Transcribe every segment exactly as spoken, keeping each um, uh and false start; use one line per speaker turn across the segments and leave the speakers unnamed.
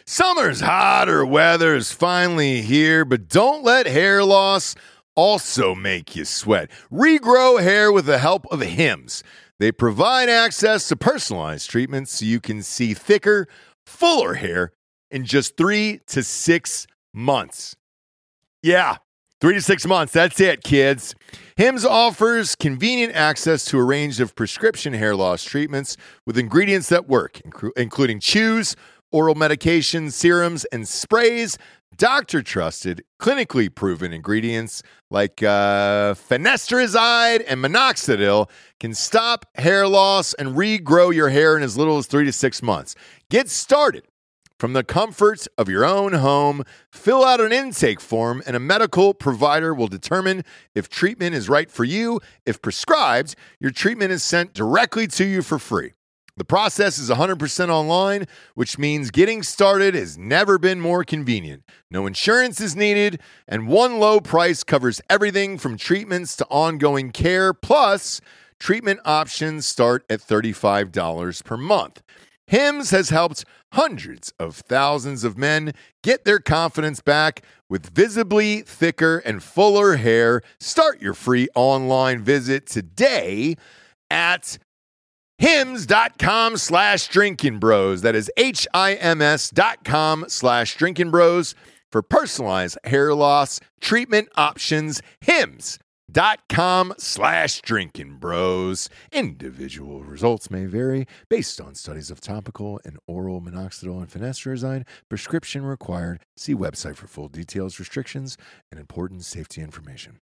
Summer's hotter weather is finally here, but don't let hair loss also make you sweat. Regrow hair with the help of Hims. They provide access to personalized treatments so you can see thicker, fuller hair in just three to six months. Yeah, three to six months. That's it, kids. Hims offers convenient access to a range of prescription hair loss treatments with ingredients that work, including chews, oral medications, serums, and sprays. Doctor-trusted, clinically proven ingredients like uh, finasteride and minoxidil can stop hair loss and regrow your hair in as little as three to six months. Get started from the comfort of your own home. Fill out an intake form, and a medical provider will determine if treatment is right for you. If prescribed, your treatment is sent directly to you for free. The process is one hundred percent online, which means getting started has never been more convenient. No insurance is needed, and one low price covers everything from treatments to ongoing care. Plus, treatment options start at thirty-five dollars per month. Hims has helped hundreds of thousands of men get their confidence back with visibly thicker and fuller hair. Start your free online visit today at Hims.com slash drinking bros. That is H I M S dot com slash drinking bros for personalized hair loss treatment options. Hims.com slash drinking bros. Individual results may vary based on studies of topical and oral minoxidil and finasteride. Prescription required. See website for full details, restrictions, and important safety information.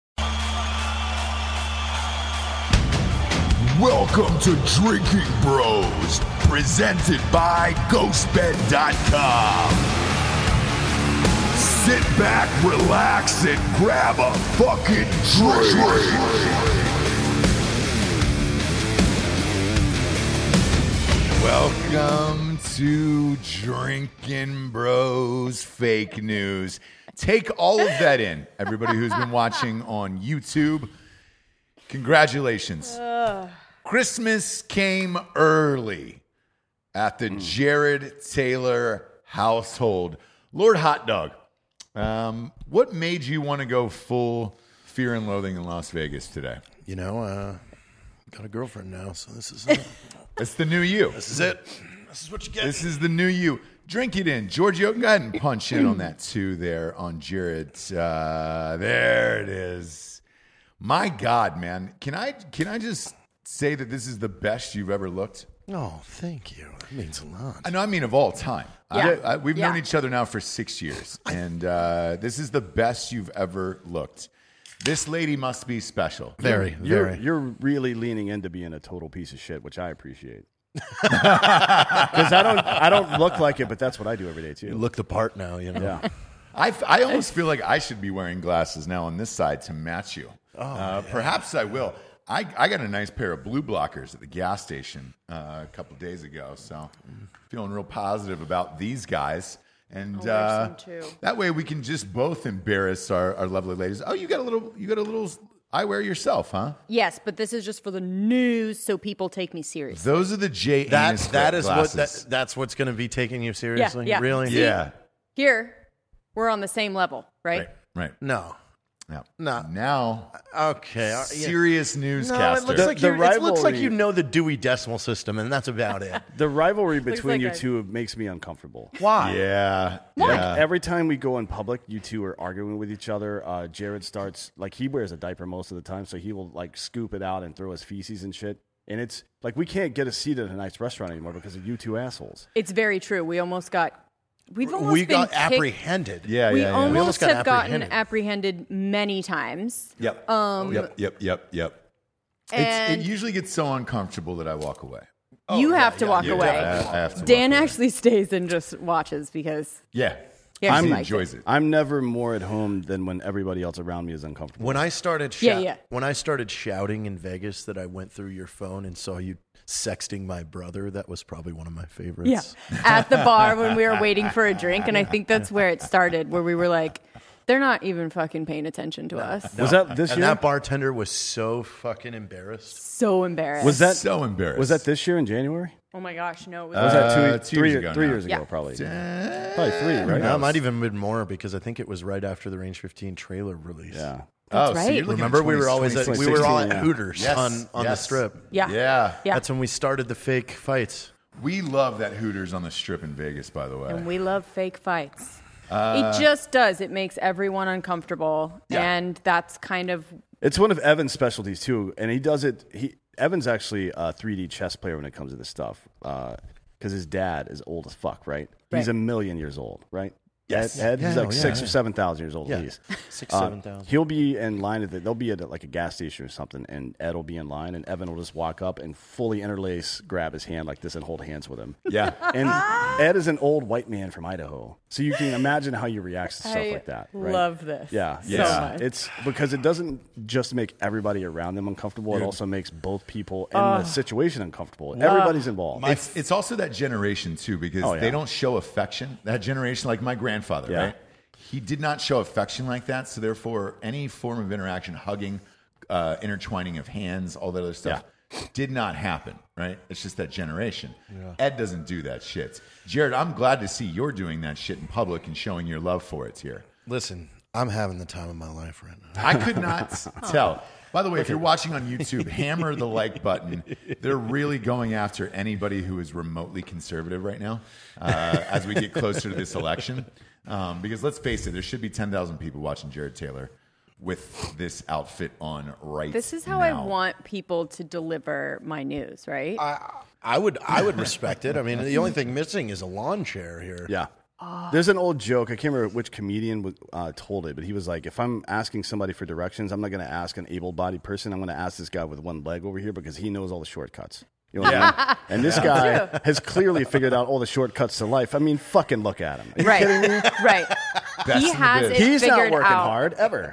Welcome to Drinking Bros, presented by Ghost Bed dot com. Sit back, relax, and grab a fucking drink.
Welcome to Drinking Bros Fake News. Take all of that in, everybody who's been watching on YouTube. Congratulations. Ugh. Christmas came early at the mm. Jared Taylor household. Lord Hot Dog, um, what made you want to go full Fear and Loathing in Las Vegas today?
You know, uh, got a girlfriend now, so this is it.
It's the new you.
This is it. This is what you get.
This is the new you. Drink it in. Giorgio, go ahead and punch in on that too there on Jared. Uh, there it is. My God, man. Can I can I just say that this is the best you've ever looked?
Oh, thank you. That means a lot.
I know, I mean of all time.
Yeah.
I, I, we've
yeah.
known each other now for six years, and uh, this is the best you've ever looked. This lady must be special.
Very,
you're,
very.
You're really leaning into being a total piece of shit, which I appreciate. Because I don't, I don't look like it, but that's what I do every day too.
You look the part now, you know.
Yeah.
I, I almost feel like I should be wearing glasses now on this side to match you.
Oh,
uh,
yeah.
Perhaps I will. I, I got a nice pair of blue blockers at the gas station uh, a couple of days ago, so feeling real positive about these guys. And
I'll wear
uh,
some too.
that way we can just both embarrass our, our lovely ladies. Oh, you got a little, you got a little eyewear yourself, huh?
Yes, but this is just for the news, so people take me seriously.
Those are the J.
That,
Anus
that is
glasses.
what that, that's what's going to be taking you seriously?
yeah.
Really?
See,
Yeah.
Here, we're on the same level, right?
Right. Right.
No.
Now,
No.
now,
Okay. uh, yeah.
serious
No,
newscaster.
it looks
The-
like
the
you it looks like
rivalry-
you know the Dewey Decimal System, and that's about it.
The rivalry between
like
you
a-
two makes me uncomfortable.
Why?
yeah.
Like
Yeah.
every time we go in public, you two are arguing with each other. Uh, Jared starts like he wears a diaper most of the time, so he will like scoop it out and throw his feces and shit. And it's like we can't get a seat at a nice restaurant anymore because of you two assholes.
It's very true. We almost got, we've almost
we
been
got
kicked-
apprehended.
Yeah,
We
yeah, yeah.
almost,
We almost got
have gotten
apprehended.
apprehended many times.
Yep.
Um,
yep. Yep. Yep. Yep. It's,
And
it usually gets so uncomfortable that I walk away.
you have to
yeah,
walk
you
away.
I, I have to.
Dan
walk away.
actually stays and just watches because
Yeah.
Yeah,
he
he likes
enjoys it.
I'm never more at home than when everybody else around me is uncomfortable.
When I started shou-
Yeah, yeah.
when I started shouting in Vegas that I went through your phone and saw you sexting my brother, that was probably one of my favorites.
yeah, at the bar when we were waiting for a drink, and I think that's where it started, where we were like, they're not even fucking paying attention to us.
Was that this
and
year?
that bartender was so fucking embarrassed.
So embarrassed.
Was that
So embarrassed.
Was that this year in January?
Oh my gosh, no. It was
What was that two,
Uh,
years-
two
three,
years ago
three
now.
years ago,
Yeah.
probably.
Uh,
Probably three, right?
No, it might even been more because I think it was right after the Range fifteen trailer release.
Yeah.
Oh, so
right.
you're looking at
Remember, we were
twenty
always at,
twenty
we were all at
sixteen, yeah.
Hooters
Yes,
on, on the
yes.
strip.
Yeah.
Yeah.
Yeah.
That's when we started the fake fights.
We love that Hooters on the strip in Vegas, by the way.
And we love fake fights. it just does. It makes everyone uncomfortable.
Yeah.
And that's kind of
It's one of Evan's specialties too, and he does it. He Evan's actually a three D chess player when it comes to this stuff, because his dad is old as fuck, right? He's
Right.
a million years old, right?
Yes.
Ed, Ed
Yeah,
he's like
yeah,
six
yeah.
or seven thousand years old
Yeah.
at least.
Six,
Uh,
seven thousand.
He'll be in line at the, they'll be at like a gas station or something, and Ed will be in line, and Evan will just walk up and fully interlace, grab his hand like this, and hold hands with him.
Yeah.
And Ed is an old white man from Idaho, so you can imagine how he reacts to stuff
I
like that. Right?
love this.
Yeah,
so
yeah.
much.
It's because it doesn't just make everybody around them uncomfortable. It also makes both people in the situation uncomfortable. Everybody's involved.
It's, it's also that generation, too, because
Oh, yeah.
they don't show affection. That generation, like my grandfather,
Yeah.
right? He did not show affection like that. So, therefore, any form of interaction, hugging, uh, intertwining of hands, all that other stuff, did not happen, right? It's just that generation. Ed doesn't do that shit. Jared, I'm glad to see you're doing that shit in public and showing your love for it here.
Listen, I'm having the time of my life right now.
I could not tell. By the way, if you're watching on YouTube, hammer the like button. They're really going after anybody who is remotely conservative right now uh, as we get closer to this election. Um, because let's face it, there should be ten thousand people watching Jared Taylor with this outfit on right
This is how
now.
I want people to deliver my news, right?
I, I would I would respect it. I mean, the only thing missing is a lawn chair here.
Yeah. There's an old joke. I can't remember which comedian was, uh, told it, but he was like, if I'm asking somebody for directions, I'm not going to ask an able-bodied person. I'm going to ask this guy with one leg over here because he knows all the shortcuts. You know what I mean? And this guy
True.
has clearly figured out all the shortcuts to life. I mean, fucking look at hm. Are you
right.
kidding me?
Right.
Best
he
in the
has
biz.
it
He's not
figured
working
out.
hard ever.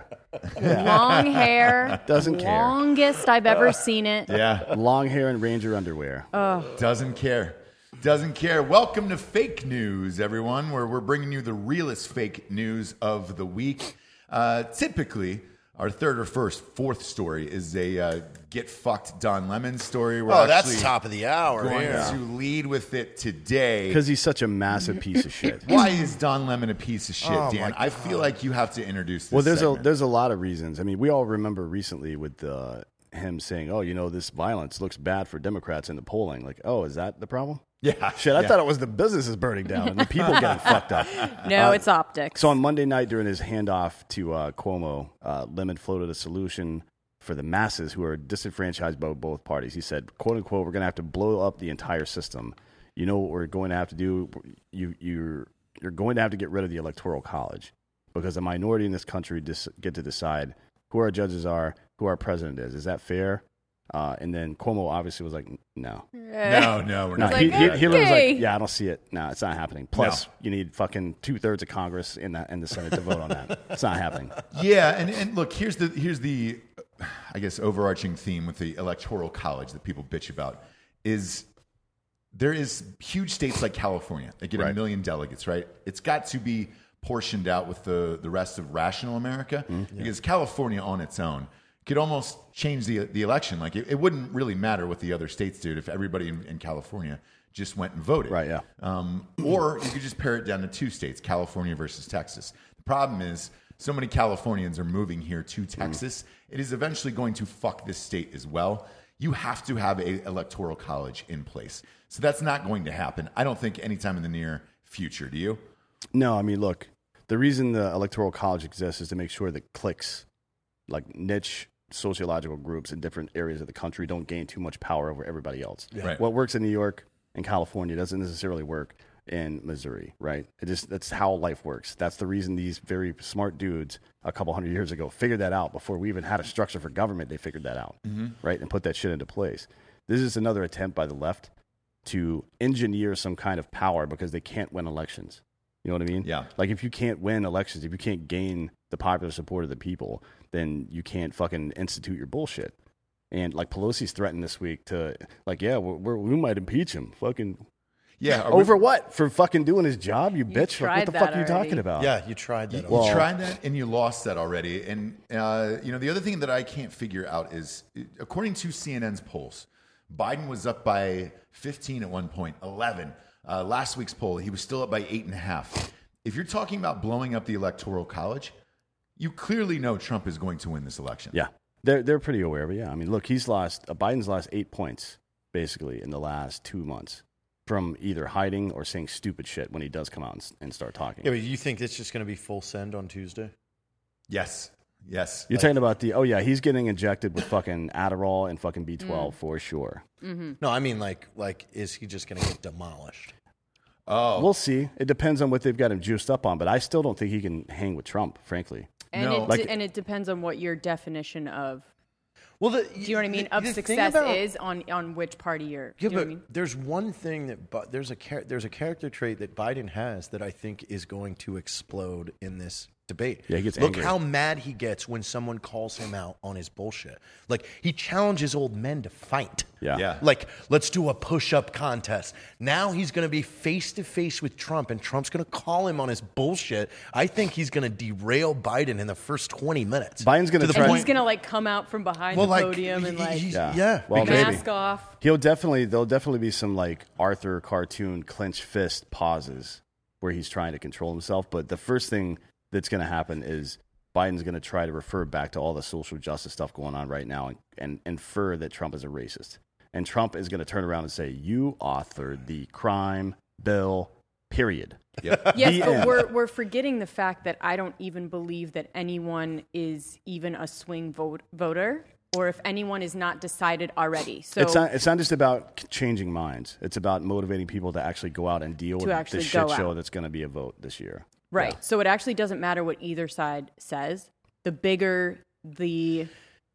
Long hair.
Doesn't care.
Longest I've ever seen it.
Yeah,
Long hair and Ranger underwear.
doesn't care. Doesn't care. Welcome to Fake News, everyone, where we're bringing you the realest fake news of the week. Uh, typically, our third or first, fourth story is a uh, get fucked Don Lemon story. We're
Oh, that's
actually
top of the hour.
going
Yeah.
to lead with it today.
Because he's such a massive piece of shit.
Why is Don Lemon a piece of shit,
Oh,
Dan?
my
I feel like you have to introduce this
Well, there's
segment.
a there's a lot of reasons. I mean, we all remember recently with uh, him saying, "Oh, you know, this violence looks bad for Democrats in the polling." Like, oh, is that the problem?
Yeah.
Shit, I
Yeah.
thought it was the businesses burning down and the people getting fucked up.
No, it's optics.
So on Monday night during his handoff to uh, Cuomo, uh, Lemon floated a solution for the masses who are disenfranchised by both parties. He said, "quote unquote," we're going to have to blow up the entire system. You know what we're going to have to do? You you're you're going to have to get rid of the Electoral College because a minority in this country dis- get to decide who our judges are, who our president is. Is that fair? Uh, and then Cuomo obviously was like, no.
No, no, we're
No,
not.
he,
like,
he, he literally was
okay.
like, yeah, I don't see it. No, it's not happening. Plus, you need fucking two thirds of Congress in the in the Senate to vote on that. It's not happening.
Yeah, and, and look, here's the here's the I guess overarching theme with the Electoral College that people bitch about is there is huge states like California that get a
Right.
million delegates, right? It's got to be portioned out with the, the rest of rational America because California on its own could almost change the the election. Like it, it wouldn't really matter what the other states did if everybody in, in California just went and voted.
Right, yeah.
Um, or you could just pare it down to two states, California versus Texas. The problem is so many Californians are moving here to Texas. It is eventually going to fuck this state as well. You have to have a electoral college in place. So that's not going to happen. I don't think anytime in the near future. Do you?
No, I mean, look, the reason the Electoral College exists is to make sure that cliques, like niche sociological groups in different areas of the country, don't gain too much power over everybody else.
Right.
What works in New York and California doesn't necessarily work in Missouri, right? It just that's how life works. That's the reason these very smart dudes a couple hundred years ago figured that out before we even had a structure for government. They figured that out, right, and put that shit into place. This is another attempt by the left to engineer some kind of power because they can't win elections. You know what I mean?
Yeah.
Like if you can't win elections, if you can't gain the popular support of the people, then you can't fucking institute your bullshit. And like Pelosi's threatened this week to, like, yeah, we're, we're, we might impeach him. Fucking
Yeah. are we-
over what? For fucking doing his job, you, bitch. Like,
tried
what the
that
fuck are you
already.
talking about?
Yeah, you tried that.
You
Well-
tried that and you lost that already. And uh, you know the other thing that I can't figure out is, according to C N N's polls,
Biden was up by fifteen at one point, eleven. Uh, last week's poll, he was still up by eight and a half. If you're talking about blowing up the Electoral College, you clearly know Trump is going to win this election.
Yeah, they're they're pretty aware of it. Yeah, I mean, look, he's lost. Uh, Biden's lost eight points basically in the last two months from either hiding or saying stupid shit when he does come out and, and start talking.
Yeah, but you think it's just going to be full send on Tuesday?
Yes. Yes.
You're
Like-
talking about the, oh yeah, he's getting injected with fucking Adderall and fucking B twelve
Mm.
for sure.
Mm-hmm.
No, I mean like like is he just going to get demolished?
Oh.
We'll see. It depends on what they've got him juiced up on, but I still don't think he can hang with Trump, frankly.
And
No.
it
Like-
de- and it depends on what your definition of
Well, the,
do you know what I mean of
the thing
success
about-
is on on which party you're.
Yeah,
do you know
but
what I mean?
there's one thing that Bi- there's a char- there's a character trait that Biden has that I think is going to explode in this debate.
Yeah, he gets
Look
angry.
how mad he gets when someone calls him out on his bullshit. Like he challenges old men to fight.
Yeah.
Yeah.
Like, let's do a push-up contest. Now he's going to be face-to-face with Trump, and Trump's going to call him on his bullshit. I think he's going to derail Biden in the first twenty minutes.
Biden's gonna
to the
try-
And
point.
he's gonna like come out from behind
Well,
the
like,
podium and
he-
like
he's-
Yeah.
yeah.
Well,
because-
maybe.
mask off.
He'll definitely, there'll definitely be some like Arthur cartoon clenched fist pauses where he's trying to control himself. But the first thing that's going to happen is Biden's going to try to refer back to all the social justice stuff going on right now and, and infer that Trump is a racist. And Trump is going to turn around and say, you authored the crime bill, period.
Yep.
Yes,
The
but
end.
we're we're forgetting the fact that I don't even believe that anyone is even a swing vote, voter, or if anyone is not decided already. So
It's not, it's not just about c- changing minds. It's about motivating people to actually go out and deal
To
with
actually
the shit
go
show
out.
that's going to be a vote this year.
right.
Yeah.
So it actually doesn't matter what either side says. The bigger the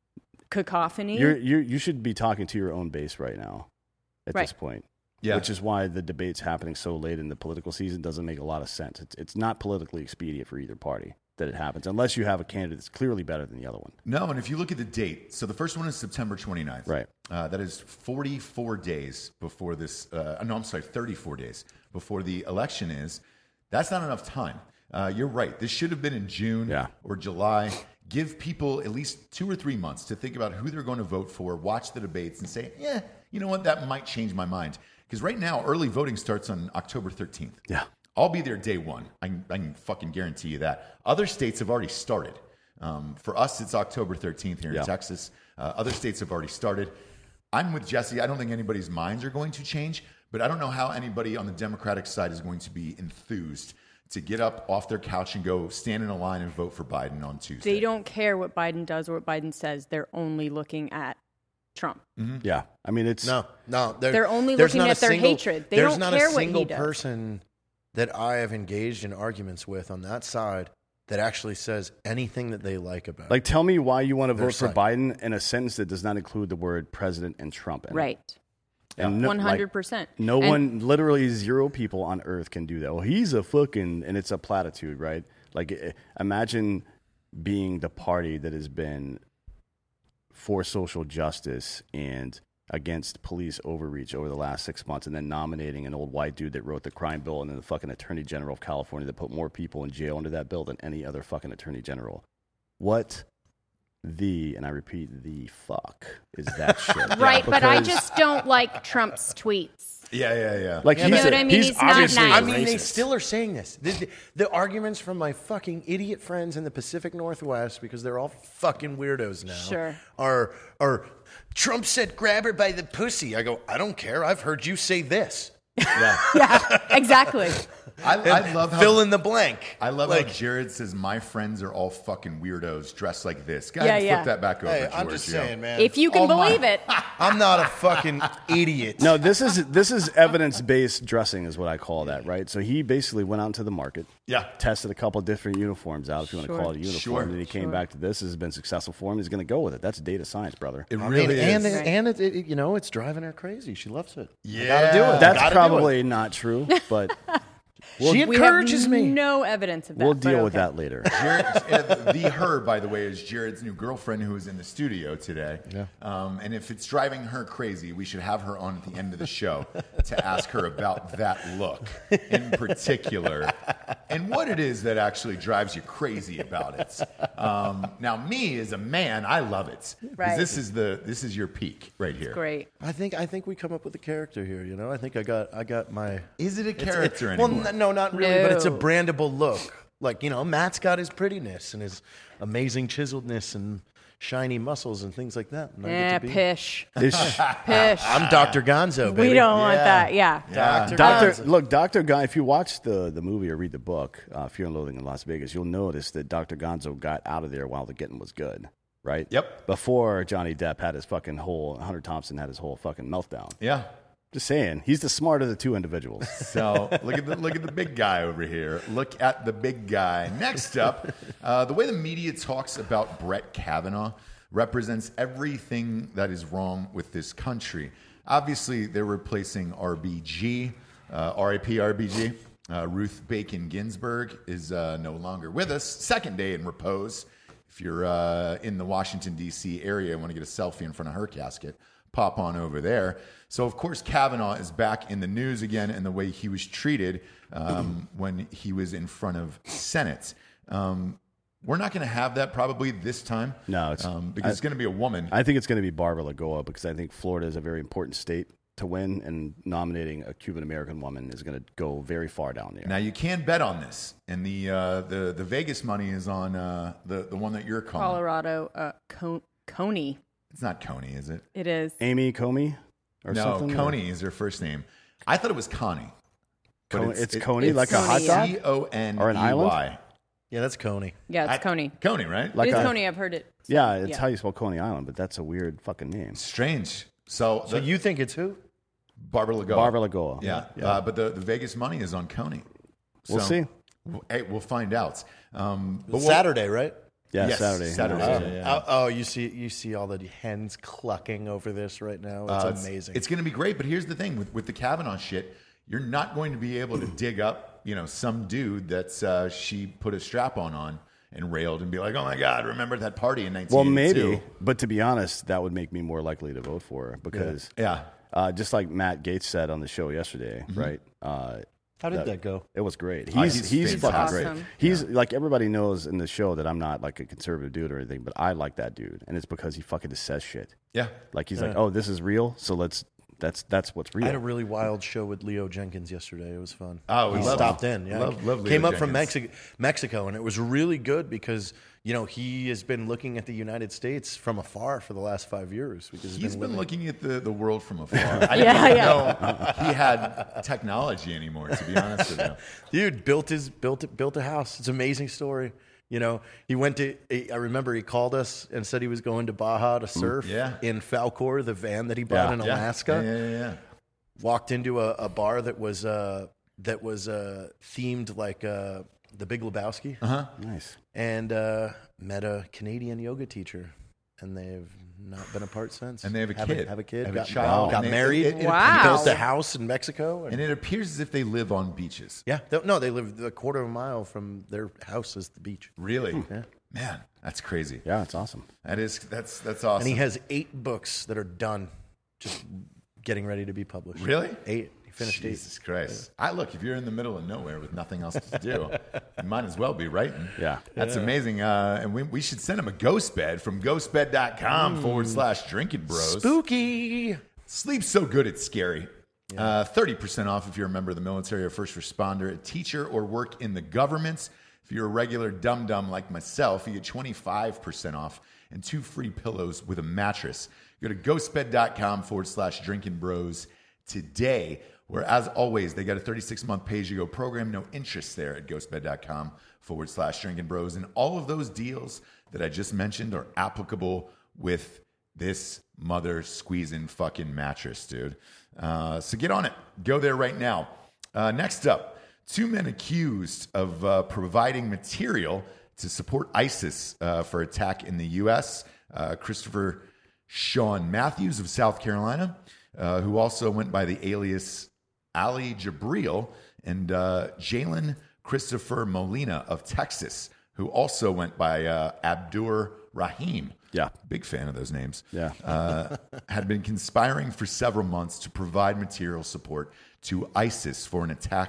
cacophony,
You're, you're, you should be talking to your own base right now at
Right.
this point.
Yeah.
Which is why the debate's happening so late in the political season doesn't make a lot of sense. It's, it's not politically expedient for either party that it happens, unless you have a candidate that's clearly better than the other one.
No, and if you look at the date, so the first one is September twenty-ninth.
Right.
Uh, that is forty-four days before this. Uh, no, I'm sorry, thirty-four days before the election is. That's not enough time. Uh, you're right. This should have been in June
Yeah.
or July. Give people at least two or three months to think about who they're going to vote for, watch the debates, and say, yeah, you know what, that might change my mind. Because right now, early voting starts on October thirteenth.
Yeah.
I'll be there day one. I can, I can fucking guarantee you that. Other states have already started. Um, for us, it's October thirteenth here
Yeah.
in Texas. Uh, other states have already started. I'm with Jesse. I don't think anybody's minds are going to change, but I don't know how anybody on the Democratic side is going to be enthused to get up off their couch and go stand in a line and vote for Biden on Tuesday.
they don't care what Biden does or what Biden says. They're only looking at Trump.
Yeah. I mean, it's.
No, no. there-
They're only
there's
looking
not
at
a
their
single-
hatred. They
there's
don't
not
care
a
what he
single
does.
person that I have engaged in arguments with on that side that actually says anything that they like about it.
Like, tell me why you want to
Their
vote for
side.
Biden in a sentence that does not include the word president and Trump in it.
Right.
And no-
One
like,
hundred percent.
No
And-
one, literally zero people on earth can do that. Well, he's a fucking, and it's a platitude, right? Like, eh, imagine being the party that has been for social justice and against police overreach over the last six months, and then nominating an old white dude that wrote the crime bill and then the fucking attorney general of California that put more people in jail under that bill than any other fucking attorney general. What the, and I repeat, the fuck is that shit?
Right, but I
Because-
just don't like Trump's tweets.
Yeah, yeah, yeah.
Like,
Yeah,
he's
but- You know
a-
what I mean?
he's
He's not
obviously
nice.
a
I mean, they
racist.
still are saying this. The, the, the arguments from my fucking idiot friends in the Pacific Northwest, because they're all fucking weirdos now,
Sure.
are, are Trump said grab her by the pussy. I go, I don't care. I've heard you say this.
Yeah, exactly.
I, I love how
Fill in the blank.
I love
like,
how Jared says my friends are all fucking weirdos dressed like this. Go
Yeah,
ahead and
yeah.
flip that back over,
Hey,
George.
I'm just saying, man.
If you can
all my-
believe it.
I'm not a fucking idiot.
No, this is this is evidence based dressing is what I call that, right? So he basically went out into the market,
Yeah.
tested a couple different uniforms out, if you want to
Sure.
call it a uniform,
Sure.
and then he came back to this. This has been successful for him. He's going to go with it. That's data science, brother.
It
I
really
mean, and
is.
it, and it, it, you know, it's driving her crazy. She loves it.
Yeah.
gotta do it.
That's
Gotta do
probably not true, but
she
We
encourages
have
me.
no evidence of that.
we'll
but
deal with
okay.
that later.
Jared, uh, the her, by the way, is Jared's new girlfriend who is in the studio today.
Yeah.
Um, and if it's driving her crazy, we should have her on at the end of the show to ask her about that look in particular. and what it is that actually drives you crazy about it. Um, now, me as a man, I love it. 'Cause
Right.
This is the this is your peak right here.
Great.
I think I think we come up with a character here. You know, I think I got I got my.
Is it a
It's-
character
it's- well,
anymore?
n- no, not really, but it's a
No.
brandable look. Like, you know, Matt's got his prettiness and his amazing chiseledness and shiny muscles and things like that. And I get
Eh,
to be-
pish.
This-
Pish.
I'm Doctor Gonzo, baby.
We don't want
Yeah.
that. Yeah.
Doctor
Doctor,
Gonzo.
look, Doctor Guy. If you watch the, the movie or read the book, uh, Fear and Loathing in Las Vegas, you'll notice that Doctor Gonzo got out of there while the getting was good, right?
Yep.
Before Johnny Depp had his fucking whole, Hunter Thompson had his whole fucking meltdown.
Yeah.
Just saying, he's the smarter of the two individuals.
So look at the look at the big guy over here. Look at the big guy. Next up, uh, the way the media talks about Brett Kavanaugh represents everything that is wrong with this country. Obviously, they're replacing R B G, uh, R I P R B G. Uh, Ruth Bacon Ginsburg is uh, no longer with us. Second day in repose. If you're uh, in the Washington, D C area and want to get a selfie in front of her casket, pop on over there. So, of course, Kavanaugh is back in the news again and the way he was treated um, when he was in front of Senate. Um, we're not going to have that probably this time.
No, it's-
um, because
I-
it's going to be a woman.
I think it's going to be Barbara Lagoa because I think Florida is a very important state to win, and nominating a Cuban American woman is going to go very far down there.
Now you can bet on this, and the uh, the the Vegas money is on uh, the the one that you're calling.
Colorado, uh, Con- Coney.
It's not Coney, is it?
It is.
Amy Comey or
No,
something?
Coney is her first name. I thought it was Connie. But
Con- it's Coney,
it's
like a
hot dog?
C O N E Y.
Or an island?
Yeah, that's Coney.
Yeah, it's
I-
Coney.
Coney, right?
Like
it is
a-
Coney. I've heard it. said.
Yeah, it's how you spell Coney Island, but that's a weird fucking name.
Strange. So,
So
the-
you think it's who?
Barbara Lagoa.
Barbara Lagoa.
Yeah, Uh, but the, the Vegas money is on Coney.
We'll
So,
see.
w- Hey, we'll find out. Um, but we'll-
Saturday, right?
Yeah,
Yes,
Saturday.
Saturday.
Oh.
Yeah, yeah.
Oh, oh, you see, you see all the hens clucking over this right now. It's
Uh,
amazing.
It's going to be great. But here's the thing with, with the Kavanaugh shit, you're not going to be able to dig up, you know, some dude that's uh, she put a strap on on and railed and be like, oh my God, remember that party in nineteen
Well,
eighty-two?
maybe, but to be honest, that would make me more likely to vote for her because,
Yeah.
uh, just like Matt Gates said on the show yesterday,
Mm-hmm.
right? Uh,
How did that go?
It was great. He's
Oh,
he's,
he's
fucking
fantastic.
great.
Awesome.
He's like everybody knows in the show that I'm not like a conservative dude or anything, but I like that dude, and it's because he fucking just says shit.
Yeah.
Like he's like, oh, this is real, so let's that's that's what's real.
I had a really wild show with Leo Jenkins yesterday. It was fun.
Oh, we
he
love
stopped
him.
in. Yeah,
Love- love Leo
came up from
Jenkins.
Mexico, Mexico, and it was really good because you know he has been looking at the United States from afar for the last five years. Because
He's been
living-
looking at the, the world from afar. I didn't
Yeah,
even
yeah.
know he had technology anymore, to be honest with you.
Dude built his built built a house. It's an amazing story. You know, he went to. I remember he called us and said he was going to Baja to surf.
yeah.
In Falcor, the van that he bought
Yeah.
in
Yeah.
Alaska.
Yeah, yeah, yeah, yeah.
Walked into a, a bar that was uh, that was uh, themed like uh, the Big Lebowski,
Uh-huh.
nice.
and uh, met a Canadian yoga teacher, and they've not been apart since.
And they have a
have
kid.
A, have a kid.
Have a
got,
child.
Got
And they-
married.
it- it-
Wow.
Built a house in Mexico. And,
And it appears as if they live on beaches.
yeah, they- no, they live a quarter of a mile from their house is the beach.
Really?
Yeah.
Man, that's crazy.
Yeah, it's awesome.
That is that's that's awesome.
And he has eight books that are done, just getting ready to be published.
Really?
Eight. He finished
Jesus Christ. I look, if you're in the middle of nowhere with nothing else to do, you might as well be writing.
Yeah.
That's amazing. Uh, and we, we should send him a ghost bed from ghostbed.com forward slash drinking
eight.
bros.
Spooky.
Sleep so good it's scary. Uh, thirty percent off if you're a member of the military or first responder, a teacher, or work in the government. If you're a regular dum-dum like myself, you get twenty-five percent off and two free pillows with a mattress. Go to ghostbed.com forward slash drinking bros today, where, as always, they got a thirty-six month pay-as-you-go program, no interest there at ghostbed.com forward slash drinking bros. And all of those deals that I just mentioned are applicable with this mother squeezing fucking mattress, dude. Uh, so get on it. Go there right now. Uh, next up, two men accused of uh, providing material to support ISIS uh, for attack in the U S. Uh, Christopher Sean Matthews of South Carolina, uh, who also went by the alias Ali Jabril, and uh, Jalen Christopher Molina of Texas, who also went by uh, Abdur Rahim.
Yeah.
Big fan of those names.
Yeah.
uh, had been conspiring for several months to provide material support to ISIS for an attack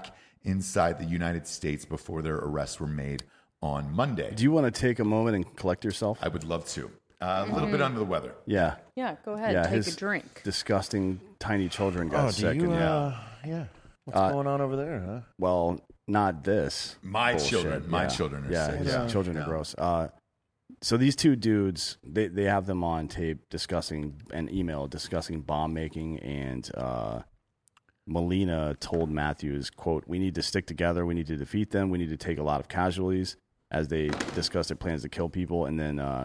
inside the United States before their arrests were made on Monday.
Do you want to take a moment and collect yourself?
I would love to. Uh, a little bit under the weather.
Yeah.
Yeah, go ahead.
Yeah,
take
his
a drink.
disgusting tiny children got
Oh, do
sick.
you?
and,
Uh, yeah. What's
Uh,
going on over there? Huh?
Well, not this.
My
bullshit.
children. My
Yeah.
children are
yeah,
sick.
his
Yeah.
children
Yeah.
are gross. Uh, so these two dudes, they, they have them on tape discussing an email discussing bomb making, and uh, Molina told Matthews, quote, "We need to stick together. We need to defeat them. We need to take a lot of casualties," as they discussed their plans to kill people. And then uh,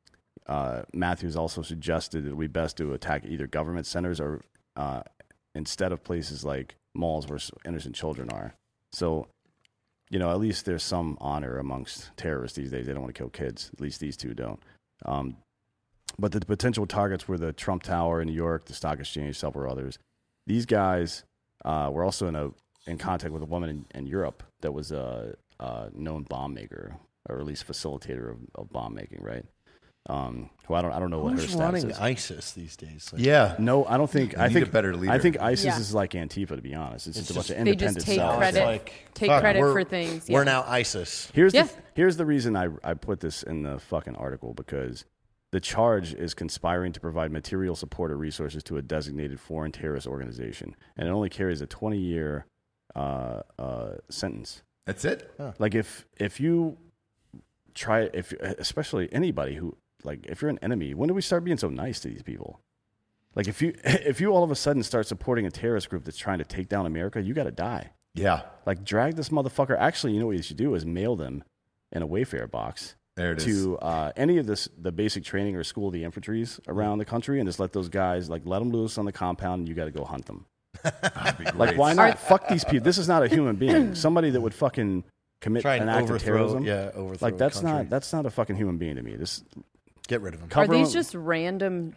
uh, Matthews also suggested that we best to attack either government centers or uh, instead of places like malls where innocent children are. So, you know, at least there's some honor amongst terrorists these days. They don't want to kill kids. At least these two don't. Um, but the potential targets were the Trump Tower in New York, the Stock Exchange, several others. These guys uh, were also in a in contact with a woman in, in Europe that was a, a known bomb maker, or at least facilitator of, of bomb making, right? Um, who I don't I don't know what her
Who's
status
running
is.
ISIS these days? Like,
Yeah.
No, I don't think.
They
I
need
think
a better leader.
I think ISIS
Yeah.
is like Antifa, to be honest. It's,
It's
just a bunch
just-
of
They
independent
just take
cells.
credit.
It's like,
Take
fuck,
credit
we're-
for things.
We're
yeah.
now ISIS.
Here's
Yeah.
the here's the reason I I put this in the fucking article, because the charge is conspiring to provide material support or resources to a designated foreign terrorist organization, and it only carries a twenty year uh, uh, sentence.
That's it?
Like if if you try, if especially anybody who, like, if you're an enemy, when do we start being so nice to these people? Like if you if you all of a sudden start supporting a terrorist group that's trying to take down America, you got to die.
Yeah.
Like, drag this motherfucker. Actually, you know what you should do is mail them in a Wayfair box
There it is.
to uh, any of this the basic training or school of the infantries around the country, and just let those guys, like, let them loose on the compound, and you got to go hunt them.
That'd be great.
Like, why not? Fuck these people. This is not a human being. Somebody that would fucking commit
Try and
an act of
overthrow.
terrorism.
Yeah, overthrow.
Like, that's
a country.
not that's not a fucking human being to me. This
Get rid of them.
Are
cover
these
them-
just random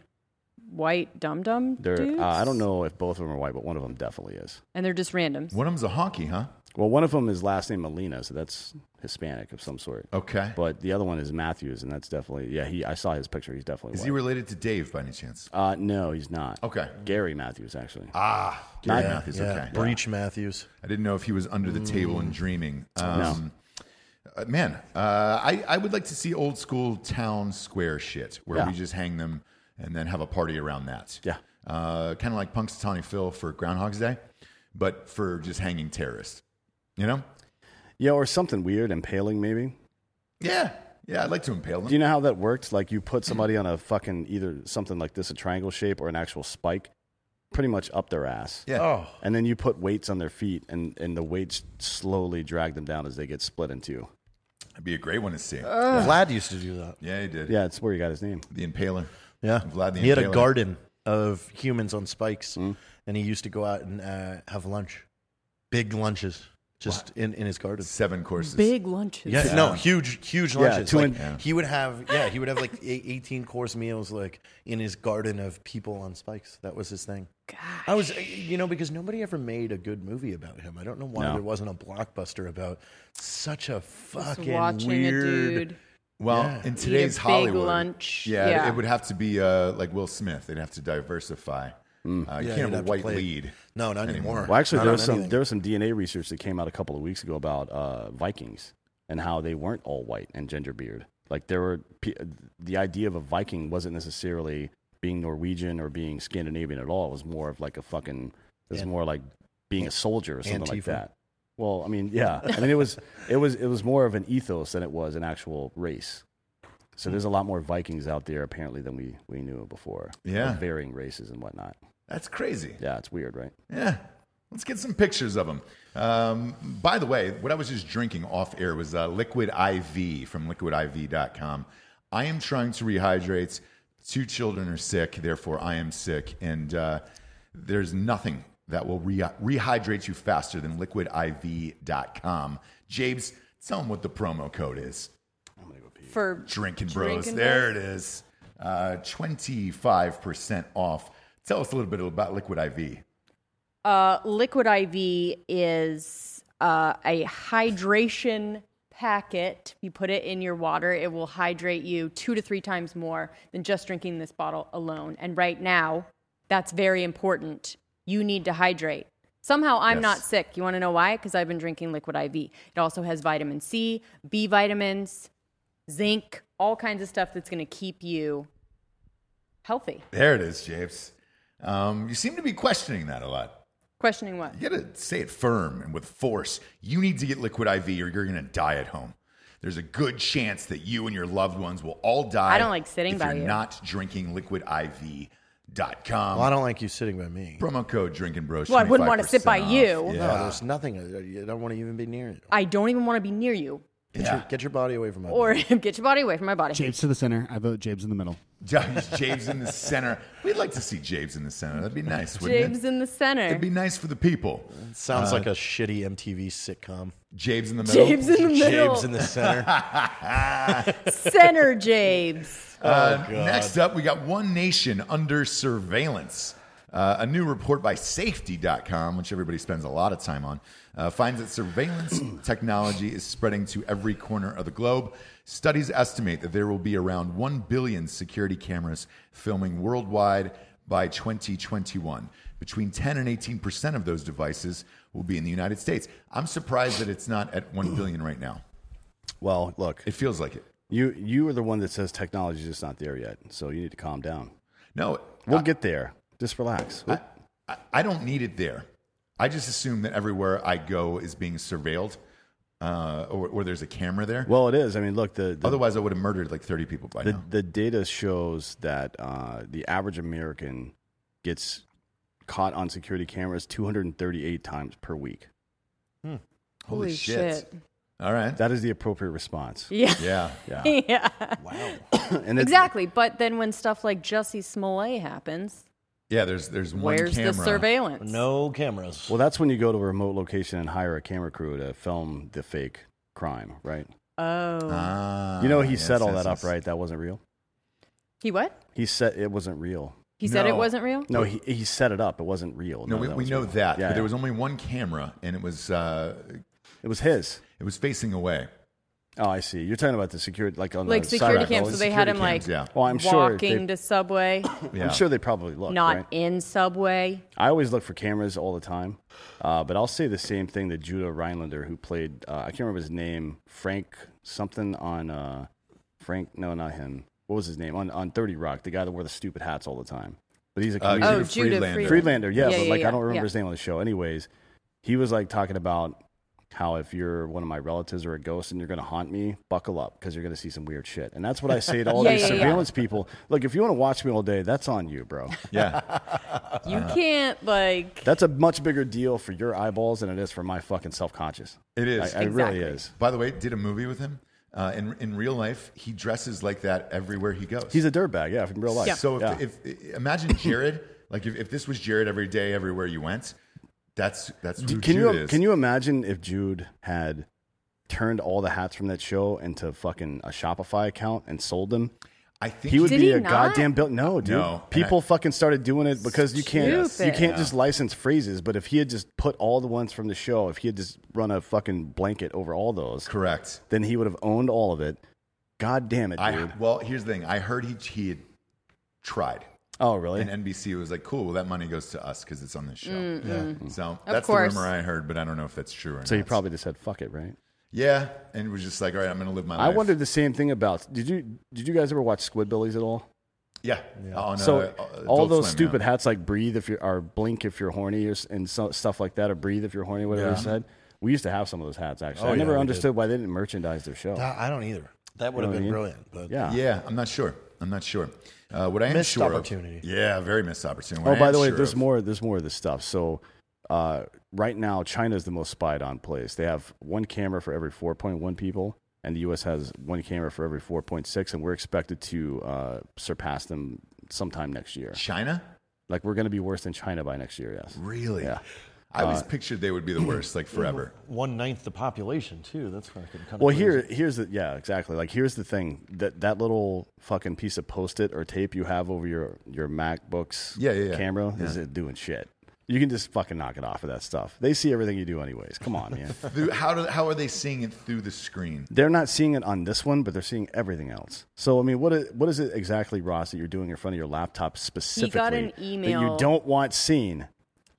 white dum dum
they're,
dudes?
uh, I don't know if both of them are white, but one of them definitely is.
And they're just randoms.
One of them's a honky, huh?
Well, one of them is last name Molina, so that's Hispanic of some sort.
Okay.
But the other one is Matthews, and that's definitely, yeah, he. I saw his picture. He's definitely
Is
white.
he related to Dave by any chance?
Uh, no, he's not.
Okay.
Gary Matthews, actually.
Ah, Gary
Yeah,
Matthews.
Yeah,
Okay.
Breach Matthews.
I didn't know if he was under the table and dreaming. Um,
No.
uh, man, uh, I, I would like to see old school town square shit where
Yeah.
we just hang them and then have a party around that.
Yeah.
Uh, kind of like Punxsutawney Phil for Groundhog's Day, but for just hanging terrorists. You know?
Yeah, or something weird, impaling maybe.
Yeah. Yeah, I'd like to impale them.
Do you know how that worked? Like, you put somebody on a fucking, either something like this, a triangle shape, or an actual spike, pretty much up their ass.
yeah.
Oh,
And then you put weights on their feet, and, and the weights slowly drag them down as they get split in two.
That'd be a great one to see.
Vlad used to do that.
yeah, he did.
Yeah, it's where he got his name.
The Impaler.
Yeah,
Vlad the
he had a
Impaler.
garden of humans on spikes,
Mm.
and he used to go out and uh, have lunch, big lunches, just in, in his garden.
Seven courses.
Big lunches.
Yeah, no, huge, huge
Yeah,
lunches.
two
like,
and-
Yeah.
He would have, yeah, he would have like eight- eighteen course meals, like in his garden of people on spikes. That was his thing. I was, you know, because nobody ever made a good movie about him. I don't know why
No.
there wasn't a blockbuster about such a
Just
fucking
watching
weird.
a dude.
Well,
Yeah.
in
Eat a
today's
big
Hollywood,
lunch.
Yeah,
Yeah.
it would have to be uh, like Will Smith. They'd have to diversify. Uh, you
Yeah,
can't
you'd
have a
have to
white
play-
lead.
No, not
anymore.
anymore.
Well, actually,
Not
there
on
was some
anything.
there was some D N A research that came out a couple of weeks ago about uh, Vikings and how they weren't all white and ginger beard. Like, there were pe- the idea of a Viking wasn't necessarily being Norwegian or being Scandinavian at all. It was more of like a fucking. It was
An-
more like being a soldier or something like
Antifa.
that. Well, I mean, yeah. I mean, it was it was it was more of an ethos than it was an actual race. So there's a lot more Vikings out there apparently than we we knew before.
Yeah.
Of varying races and whatnot.
That's crazy.
Yeah, it's weird, right?
Yeah. Let's get some pictures of them. Um, by the way, what I was just drinking off air was uh, Liquid I V from liquid I V dot com. I am trying to rehydrate. Two children are sick, therefore I am sick. And uh, there's nothing that will re- rehydrate you faster than liquid I V dot com. Jabes, tell them what the promo code is.
For
Drinking Bros.
Drinking
there
Bros?
it is. Uh, twenty-five percent off. Tell us a little bit about Liquid I V.
Uh, Liquid I V is uh, a hydration packet. You put it in your water, it will hydrate you two to three times more than just drinking this bottle alone. And right now, that's very important. You need to hydrate. Somehow I'm
Yes.
not sick. You want to know why? Because I've been drinking Liquid I V. It also has vitamin C, B vitamins, zinc, all kinds of stuff that's going to keep you healthy.
There it is, Japes. Um, you seem to be questioning that a lot.
Questioning what?
You got to say it firm and with force. You need to get Liquid I V or you're going to die at home. There's a good chance that you and your loved ones will all die.
I don't like sitting
if
by
you're
you.
not drinking liquid I V dot com.
Well, I don't like you sitting by me.
Promo code Drinking Bros.
Well, I wouldn't want to sit by
twenty-five
you.
percent
No,
off. Yeah.
there's nothing. I don't want to even be near you.
I don't even want to be near you.
Get,
Yeah.
your, get your body away from my
Or
body.
get your body away from my body.
Japes to the center. I vote Japes in the middle.
James in the center. We'd like to see James in the center. That'd be nice, wouldn't
James
it?
in the center.
It'd be nice for the people.
Sounds like a shitty M T V sitcom.
James in the middle.
James in the middle.
James in the center.
Center James.
Uh, next up, we got One Nation Under Surveillance. Uh, a new report by safety dot com, which everybody spends a lot of time on, uh, finds that surveillance technology is spreading to every corner of the globe. Studies estimate that there will be around one billion security cameras filming worldwide by twenty twenty-one. Between ten and eighteen percent of those devices will be in the United States. I'm surprised that it's not at one billion right now.
Well, look,
It feels like it.
you you are the one that says technology is just not there yet, so you need to calm down.
No,
We'll
I-
get there. Just relax.
I, I, I don't need it there. I just assume that everywhere I go is being surveilled, uh, or, or there's a camera there.
Well, it is. I mean, look, the the,
Otherwise, I would have murdered like thirty people by
the,
now.
the data shows that uh, the average American gets caught on security cameras two hundred thirty-eight times per week.
Holy, shit. All right.
That is the appropriate response.
Yeah.
Yeah.
Yeah.
yeah.
And it-
Exactly. But then when stuff like Jussie Smollett happens,
Yeah, there's there's one
where's
camera.
the surveillance?
No cameras.
Well, that's when you go to a remote location and hire a camera crew to film the fake crime, right?
Oh.
Ah,
You know, he
yes,
set all
yes,
that
yes.
up, right? That wasn't real.
he what?
He said it wasn't real.
He said it
No.
wasn't real?
No, he he set it up. It wasn't real.
No,
None
we,
of that
we
was
know
real.
that,
Yeah,
but there
yeah.
was only one camera, and it was uh,
It was his.
it was facing away.
Oh, I see. You're talking about the security, like on
Like
the
security
sidewalk.
cams,
Oh,
so they had him
security
like
cams, yeah.
Well, I'm sure
walking
they-
to Subway,
Yeah.
I'm sure they probably look.
not
right?
in Subway.
I always look for cameras all the time, uh, but I'll say the same thing that Judah Rhinelander, who played, uh, I can't remember his name, Frank something on, uh, Frank, no, not him. What was his name? On on thirty Rock, the guy that wore the stupid hats all the time. But he's a
Uh,
comedian.
Oh,
Judah
Judah
Friedlander.
Friedlander.
Friedlander, yeah,
Yeah,
but
yeah,
like
yeah,
I don't remember
yeah.
his name on the show. Anyways, he was like talking about how if you're one of my relatives or a ghost and you're going to haunt me, buckle up because you're going to see some weird shit. And that's what I say to all
Yeah,
these
yeah, yeah.
surveillance people. Look, if you want to watch me all day, that's on you, bro.
Yeah.
You
Uh-huh.
can't like.
That's a much bigger deal for your eyeballs than it is for my fucking self-conscious.
It is.
I, it really
Exactly.
is.
By the way, did a movie with him. Uh, in in real life, he dresses like that everywhere he goes.
He's a dirtbag, yeah, in real life.
Yeah.
So if,
Yeah.
if, if imagine Jared, like if, if this was Jared every day, everywhere you went, that's that's who
can
Jude
you
is.
can you imagine if Jude had turned all the hats from that show into fucking a Shopify account and sold them?
I think
He would
Did
be
he
a
not?
goddamn bill. No, dude.
No, and
People
I-
fucking started doing it because you can't you
Stupid.
can't just license phrases. But if he had just put all the ones from the show, if he had just run a fucking blanket over all those,
correct.
then he would have owned all of it. God damn it,
I
dude.
well, here's the thing. I heard he he had tried,
Oh, really?
and N B C was like, "Cool, well, that money goes to us because it's on this show." Yeah. So that's
course.
the rumor I heard, but I don't know if that's true or
so
not.
he probably just said, "Fuck it," right?
yeah, and was just like, "All right, I'm going to live my
I
life."
wondered the same thing about. Did you did you guys ever watch Squidbillies at all?
Yeah. On,
So
uh,
all
Adult
those
Swim,
stupid
yeah.
hats like breathe if you're or blink if you're horny or, s- and so, stuff like that, or breathe if you're horny, whatever
Yeah.
it said. We used to have some of those hats actually.
Oh,
I
yeah,
never
we
understood why they didn't merchandise their show.
That- I don't either. That would have
You know
been
what I mean?
brilliant. But
yeah.
Yeah, I'm not sure. I'm not sure. Uh, what I am
Missed
sure of-
opportunity.
yeah, very missed opportunity.
Oh,
What I
by
am
the way,
sure
there's
of-
more. There's more of this stuff. So, uh, right now, China is the most spied on place. They have one camera for every four point one people, and the U S has one camera for every four point six, and we're expected to uh, surpass them sometime next year.
China.
Like we're going to be worse than China by next year. Yes.
Really?
Yeah.
I
Uh,
always pictured they would be the worst, like forever.
one ninth the population too. That's fucking kind of
Well, here, here's the yeah, exactly. Like here's the thing that that little fucking piece of post-it or tape you have over your your MacBook's
Yeah, yeah, yeah.
camera
Yeah.
is it doing shit. You can just fucking knock it off of that stuff. They see everything you do anyways. Come on, man.
Through- how do how are they seeing it through the screen?
They're not seeing it on this one, but they're seeing everything else. So, I mean, what is, what is it exactly, Ross, that you're doing in front of your laptop specifically
an
that
email.
you don't want seen?
He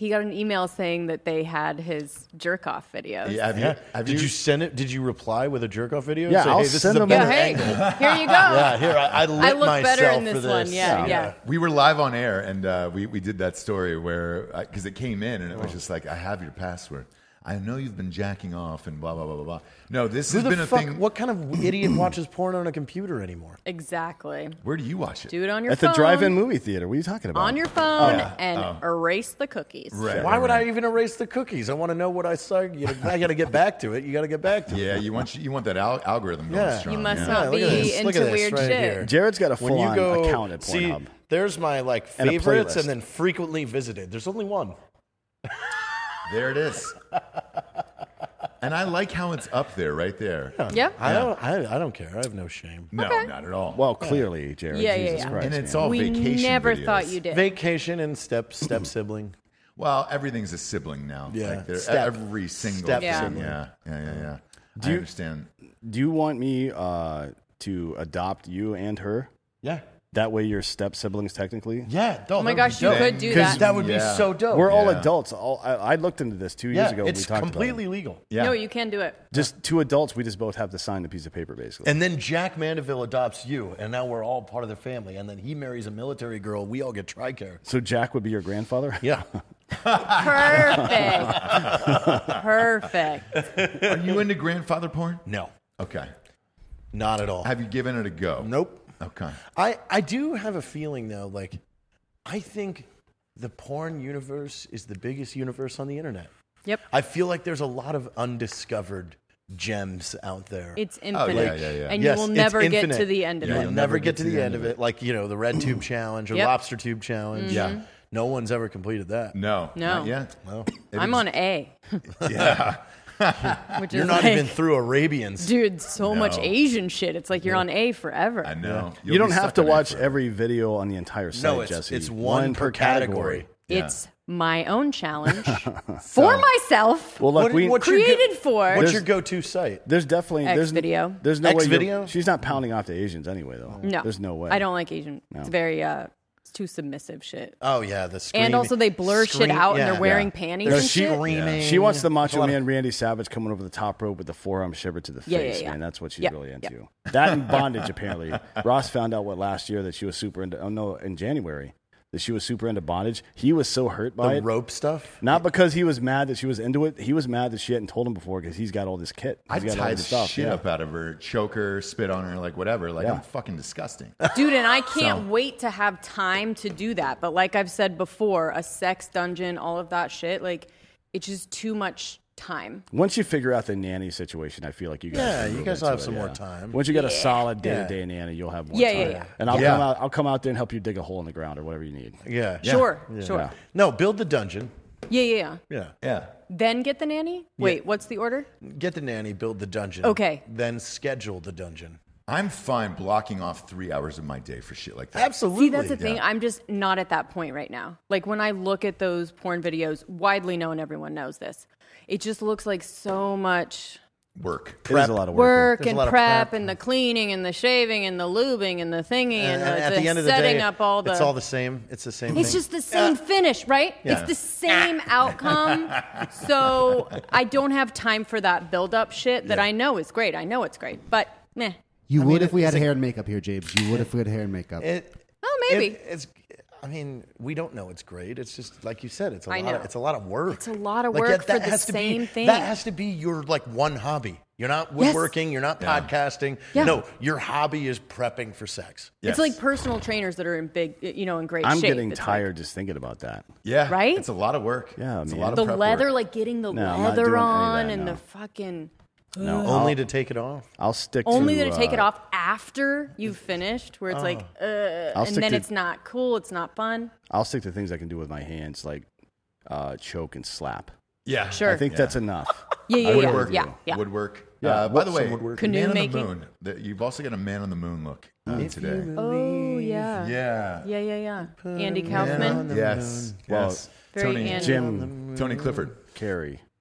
He got an email saying that they had his jerk off videos.
Yeah, have you,
Yeah.
have
Did you send it? Did you reply with a jerk off video?
Yeah,
Say,
I'll
hey, this
send
is a
them
better
Yeah, hey,
angle.
here you go.
Yeah, here I, I lit
I look
myself
better in
for
this
this.
one. Yeah, yeah.
We were live on air, and uh, we, we did that story where, because it came in, and it was
Oh.
just like, I have your password. I know you've been jacking off, and blah, blah, blah, blah, blah. No, this
Who
has
the
been a
fuck?
thing.
What kind of idiot watches porn on a computer anymore?
Exactly.
Where do you watch it?
Do it on your
At
phone.
the drive-in movie theater. What are you talking about?
On your phone
yeah.
and
Oh.
erase the cookies.
Right.
Why would
right.
I even erase the cookies? I want to know what I saw. You know, I got to get back to it. You got to get back to it.
Yeah, you want you want that al- algorithm going
Yeah.
strong.
You must
yeah.
not
Yeah, look
be
at this. Look
into
at this
weird
right
shit.
here.
Jared's got a
When you
full-on
go
account at
see,
Pornhub.
there's my like
And a
favorites
playlist.
and then frequently visited. There's only one.
There it is. And I like how it's up there, right there.
Yeah.
I don't. I, I don't care. I have no shame.
No,
Okay.
not at all.
Well, clearly, Jared.
Yeah, yeah,
Jesus
yeah.
Christ,
and it's
man.
all
We
vacation
never
videos.
thought you did.
Vacation and step step sibling.
Well, everything's a sibling now.
Yeah.
Like they're-
Step.
every single
Step
Yeah.
thing.
sibling.
Yeah, yeah, yeah, yeah.
Do
I
you-
understand.
Do you want me uh, to adopt you and her?
Yeah.
That way, you're step siblings technically.
Yeah.
Oh my gosh, you could do that.
That would be
Yeah.
so dope.
We're all
Yeah.
adults. All, I, I looked into this two
yeah,
years ago. when
it's
we talked
completely
about
legal.
Yeah.
No, you can do it.
it. Just two adults. We just both have to sign the piece of paper, basically.
And then Jack Mandeville adopts you, and now we're all part of the family. And then he marries a military girl. We all get TRICARE.
so Jack would be your grandfather.
Yeah.
Perfect. Perfect.
Are you into grandfather porn?
No,
Okay.
not at all.
Have you given it a go?
Nope.
Okay.
I, I do have a feeling, though, like, I think the porn universe is the biggest universe on the internet.
Yep.
I feel like there's a lot of undiscovered gems out there.
It's
yeah,
infinite.
yeah, yeah.
And
Yes,
you will
it's
never get
infinite.
to the end of
Yeah,
it.
You'll never get to the end of it. Like, you know, the Red Tube Challenge or
Yep.
Lobster Tube Challenge.
Yeah.
No one's ever completed that.
No.
No.
Not yet.
No.
I'm on A.
Yeah.
Which
You're
is
not
like,
even through Arabians.
dude, so much
No.
Asian shit. It's like you're on A forever.
I know. You'll
You don't
be
have
stuck
to
on it
watch
forever.
every video on the entire site,
No, it's,
Jesse.
it's one, per category.
Yeah.
It's my own challenge for myself.
Well, look,
What-
we,
what's your go-
created for.
What's
There's-
your go-to site?
there's definitely
X
there's
video.
There's no
X
way you're-
video?
She's not pounding off the Asians anyway, though.
No.
there's no way.
I don't like Asian. It's very, uh, it's too submissive shit.
Oh, yeah, the screen.
And also they blur shit out and they're wearing panties
No,
and
she-
shit.
screaming.
She wants the
There's a
Macho
lot of-
Man Randy Savage coming over the top rope with the forearm shiver to the
Yeah,
face,
yeah, yeah.
man. That's what she's
Yeah,
really
yeah.
into. That and bondage, apparently. Ross found out what last year that she was super into. Oh no, in January that she was super into bondage. He was so hurt by
The
it.
rope stuff?
Not because he was mad that she was into it. He was mad that she hadn't told him before because he's got all this kit. He's
I'd
got all
tie the
this stuff.
shit
yeah.
up out of her, choke her, spit on her, like whatever. Like,
Yeah.
I'm fucking disgusting.
Dude, and I can't
So-
wait to have time to do that. But like I've said before, a sex dungeon, all of that shit, like it's just too much time.
Once you figure out the nanny situation, I feel like you guys.
Yeah,
can
you
move
guys will
into
have
it,
some more
yeah.
time.
Once you get a solid day
Yeah.
to day nanny, you'll have more
Yeah,
time.
yeah, yeah.
And I'll
Yeah.
come out. I'll come out there and help you dig a hole in the ground or whatever you need.
Yeah.
Sure, sure.
Yeah.
No, build the dungeon.
Yeah, yeah, yeah.
Yeah.
Yeah.
Then get the nanny? Wait, what's the order?
Get the nanny, build the dungeon.
Okay.
Then schedule the dungeon.
I'm fine blocking off three hours of my day for shit like that.
Absolutely.
See, that's the thing. I'm just not at that point right now. Like when I look at those porn videos, widely known, everyone knows this. It just looks like so much
Work.
It is a lot of work.
work
There's a
and
lot of
prep,
prep.
and the cleaning and the shaving and the lubing and the thingy and,
And,
the,
at the end of the
setting
day,
up all the.
it's all the same. It's the same
It's
thing.
just the same finish, right?
Yeah.
It's the same outcome. So I don't have time for that build-up shit that I know is great. I know it's great, but meh.
You
I
would
mean,
if we had
it's
hair and makeup here, James. You would if we had hair and makeup.
It,
Oh, maybe.
it- it's. I mean, we don't know it's great. It's just like you said. It's a
I
lot.
know.
Of, it's a lot of work.
It's a lot of
Like,
work
that- that
for the
has to be-
same thing.
That has to be your like one hobby. You're not woodworking. You're not podcasting.
Yeah.
No, your hobby is prepping for sex.
Yes.
It's like personal trainers that are in big, you know, in great
I'm
shape.
getting
It's like-
tired just thinking about that.
Yeah.
Right?
It's a lot of work.
Yeah,
It's a
man.
lot of
the
prep
leather,
work.
like getting the
No, I'm not
leather
doing any of
on
that,
and
no.
the fucking.
No,
Only
I'll,
to take it off.
I'll stick
Only
to
to take it
uh,
off after you've finished, where it's like, uh,
I'll
and
stick
then
to-
it's not cool, it's not fun.
I'll stick to things I can do with my hands, like uh, choke and slap.
Yeah.
Sure.
I think that's enough.
Yeah, yeah,
I
yeah,
Woodwork.
yeah, yeah.
Woodwork.
Yeah,
Uh, by the
some
way,
woodwork.
Canoe
Man on
making.
the Moon. The- You've also got a Man on the Moon look uh, today.
Oh yeah.
Yeah.
Yeah, yeah, yeah. Andy
Man on
Kaufman.
the- Yes.
Well,
yes.
Very
Tony,
Andy.
Jim
Tony Clifford.
Carey.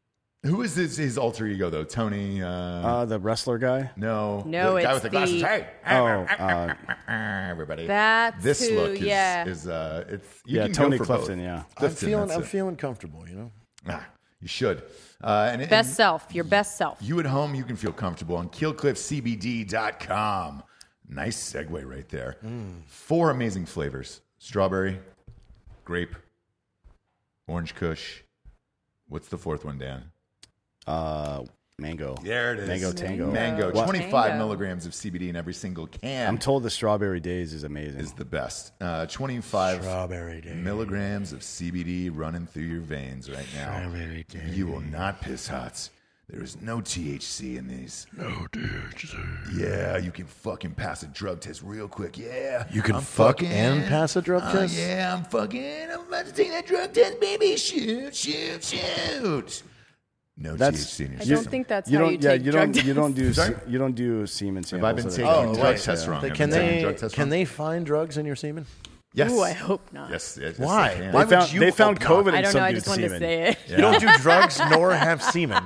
Who is his, his alter ego though? Tony? Uh,
Uh, the wrestler guy.
no,
No,
the guy
it's
with the glasses.
the-
Hey,
Oh, uh,
everybody.
That's
this
who-
look is,
yeah.
is uh, it's you
yeah,
can
Tony
go for
Clifton.
both.
Yeah.
I'm
Clifton,
feeling,
that's
I'm
it.
feeling comfortable. You know.
Ah, you should. Uh, and,
Best
and
self, your best self.
you at home, you can feel comfortable on kill cliff c b d dot com. Nice segue right there. Four amazing flavors: strawberry, grape, orange kush. What's the fourth one, Dan?
Uh, mango.
There it is.
Mango Tango.
Mango.
What?
twenty-five
Tango.
milligrams of C B D in every single can.
I'm told the Strawberry Days is amazing.
is the best. Uh, twenty-five
Strawberry Days.
milligrams of C B D running through your veins right now.
Strawberry Days.
You will not piss hots. There is no T H C in these.
No T H C.
Yeah, you can fucking pass a drug test real quick. Yeah.
You can
I'm
fuck
fucking-
and pass a drug
Oh,
test?
Yeah, I'm fucking. I'm about to take that drug test, baby. Shoot, shoot, shoot. No
That's-
T H C in your
I
system.
don't think that's
you
how
don't.
you
yeah,
take
you
drug
don't. You don't do.
Sorry?
se- You don't do semen samples.
Have I been
at
taking
a
drug
drug
tests
test,
wrong?
yeah.
Have
Can
been taking
they
drug tests
can
wrong?
they find drugs in your semen?
Yes.
Ooh, I hope not.
Yes. yes, yes,
Why?
they can.
Why
They
would
found.
you
They found
hope not?
COVID in
I don't
some
know. I
dude's
just wanted to
semen.
say it.
You don't do drugs nor have semen.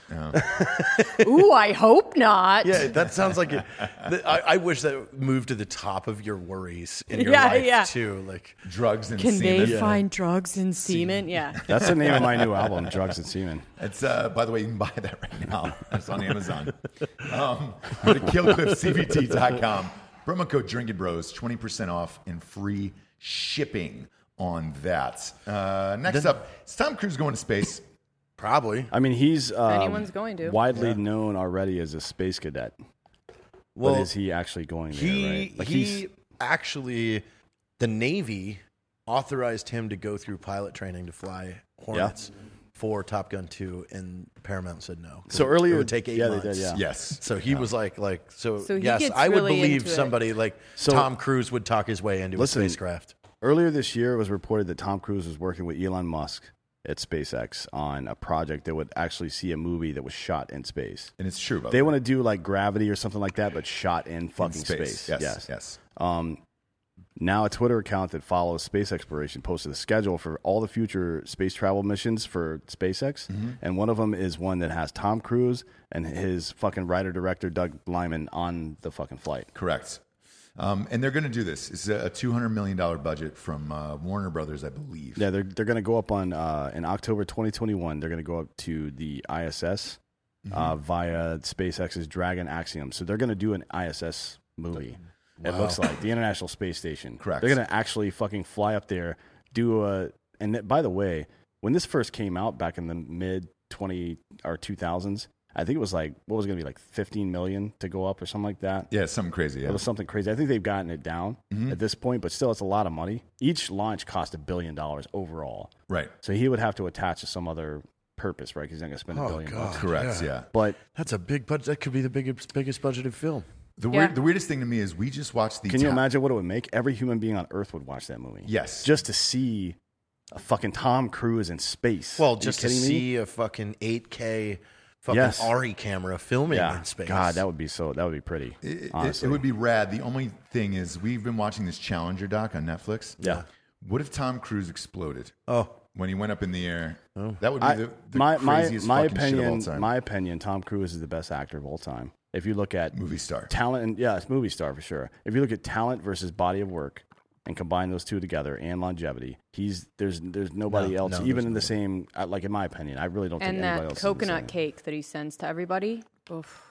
Ooh, I hope not.
Yeah, that sounds like it. th- I, I wish that moved to the top of your worries in your
Yeah,
life
yeah.
too. Like,
drugs and
Can
semen.
they find drugs in semen? Yeah.
That's the name of my new album, Drugs and Semen.
It's uh, by the way, you can buy that right now. It's on Amazon. Um, go to kill cliff c b t dot com. Promo code Drinking Bros, twenty percent off and free shipping on that. Uh, next up, is Tom Cruise going to space?
probably.
I mean, he's um,
Anyone's going to.
widely known already as a space cadet.
Well,
but is he actually going there?
He
right? Like
he
he's
actually, the Navy authorized him to go through pilot training to fly Hornets for Top Gun two, and Paramount said no.
So
It-
earlier-
it would take eight
yeah, they
months.
did, yeah.
Yes.
So he was like, like, so,
So he
yes,
gets
I would
really
believe
into it.
somebody like
So-
Tom Cruise would talk his way into
Listen,
a spacecraft.
Earlier this year, it was reported that Tom Cruise was working with Elon Musk at SpaceX on a project that would actually see a movie that was shot in space.
And it's true. By
They
the way.
want to do like Gravity or something like that, but shot in
In
fucking space.
Yes.
yes.
Yes.
Um, now, a Twitter account that follows space exploration posted a schedule for all the future space travel missions for SpaceX,
Mm-hmm.
and one of them is one that has Tom Cruise and his fucking writer director Doug Lyman on the fucking flight.
Correct. Um, and they're going to do this. It's a two hundred million dollars budget from uh, Warner Brothers, I believe.
Yeah, they're they're going to go up on uh, in October twenty twenty-one. They're going to go up to the I S S
Mm-hmm.
uh, via SpaceX's Dragon Axiom. So they're going to do an I S S movie. It looks like the International Space Station.
Correct.
They're going to actually fucking fly up there, do a. And th- by the way, when this first came out back in the mid twenty or two thousands, I think it was like what was it going to be like fifteen million to go up or something like that.
Yeah, something crazy. Yeah.
It was something crazy. I think they've gotten it down
Mm-hmm.
at this point, but still, it's a lot of money. Each launch cost a billion dollars overall.
Right.
So he would have to attach to some other purpose, right? Because he's not going to spend a
Oh,
billion
God.
bucks.
Correct. Yeah.
But
That's a big budget. That could be the biggest biggest budgeted film.
The
Yeah.
weird, the weirdest thing to me is we just watched the.
can you
ta-
imagine what it would make? Every human being on Earth would watch that movie.
Yes.
Just to see a fucking Tom Cruise in space.
Well,
Are you
just to
kidding me?
see a fucking eight K fucking
Yes.
Ari camera filming
Yeah.
in space.
God, that would be so. That would be pretty.
It, it,
honestly,
it would be rad. The only thing is, we've been watching this Challenger doc on Netflix.
Yeah.
What if Tom Cruise exploded
Oh,
when he went up in the air? That would be
I,
the, the
my my
craziest
my
fucking shit of all
opinion.
time.
My opinion. Tom Cruise is the best actor of all time. If you look at
Movie star.
talent, and yeah, it's movie star for sure. If you look at talent versus body of work and combine those two together and longevity, he's there's there's nobody
No,
else
no,
even
there's
in the
no
same. uh, Like in my opinion, I really don't
And
think anybody
that
else.
coconut
is the same.
cake that he sends to everybody. Oof.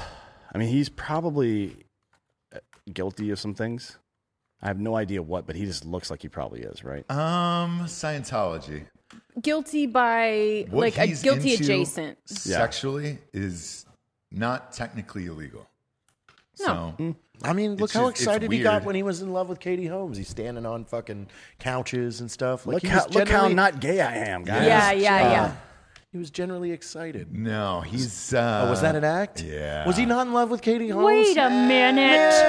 I mean, he's probably uh, guilty of some things. I have no idea what, but he just looks like he probably is, right?
Um, Scientology.
Guilty by
What
like a
he's
guilty
into
adjacent.
sexually is not technically illegal.
No.
So
I mean, look
It's
how
just- it's
excited he got
weird.
when he was in love with Katie Holmes. He's standing on fucking couches and stuff. Like
look
he
how
was
look how
generally-
not gay I am, guys.
Yeah, yeah, yeah.
He was generally excited.
no, he's. Uh,
Oh, was that an act?
yeah.
Was he not in love with Katie Holmes?
Wait a minute.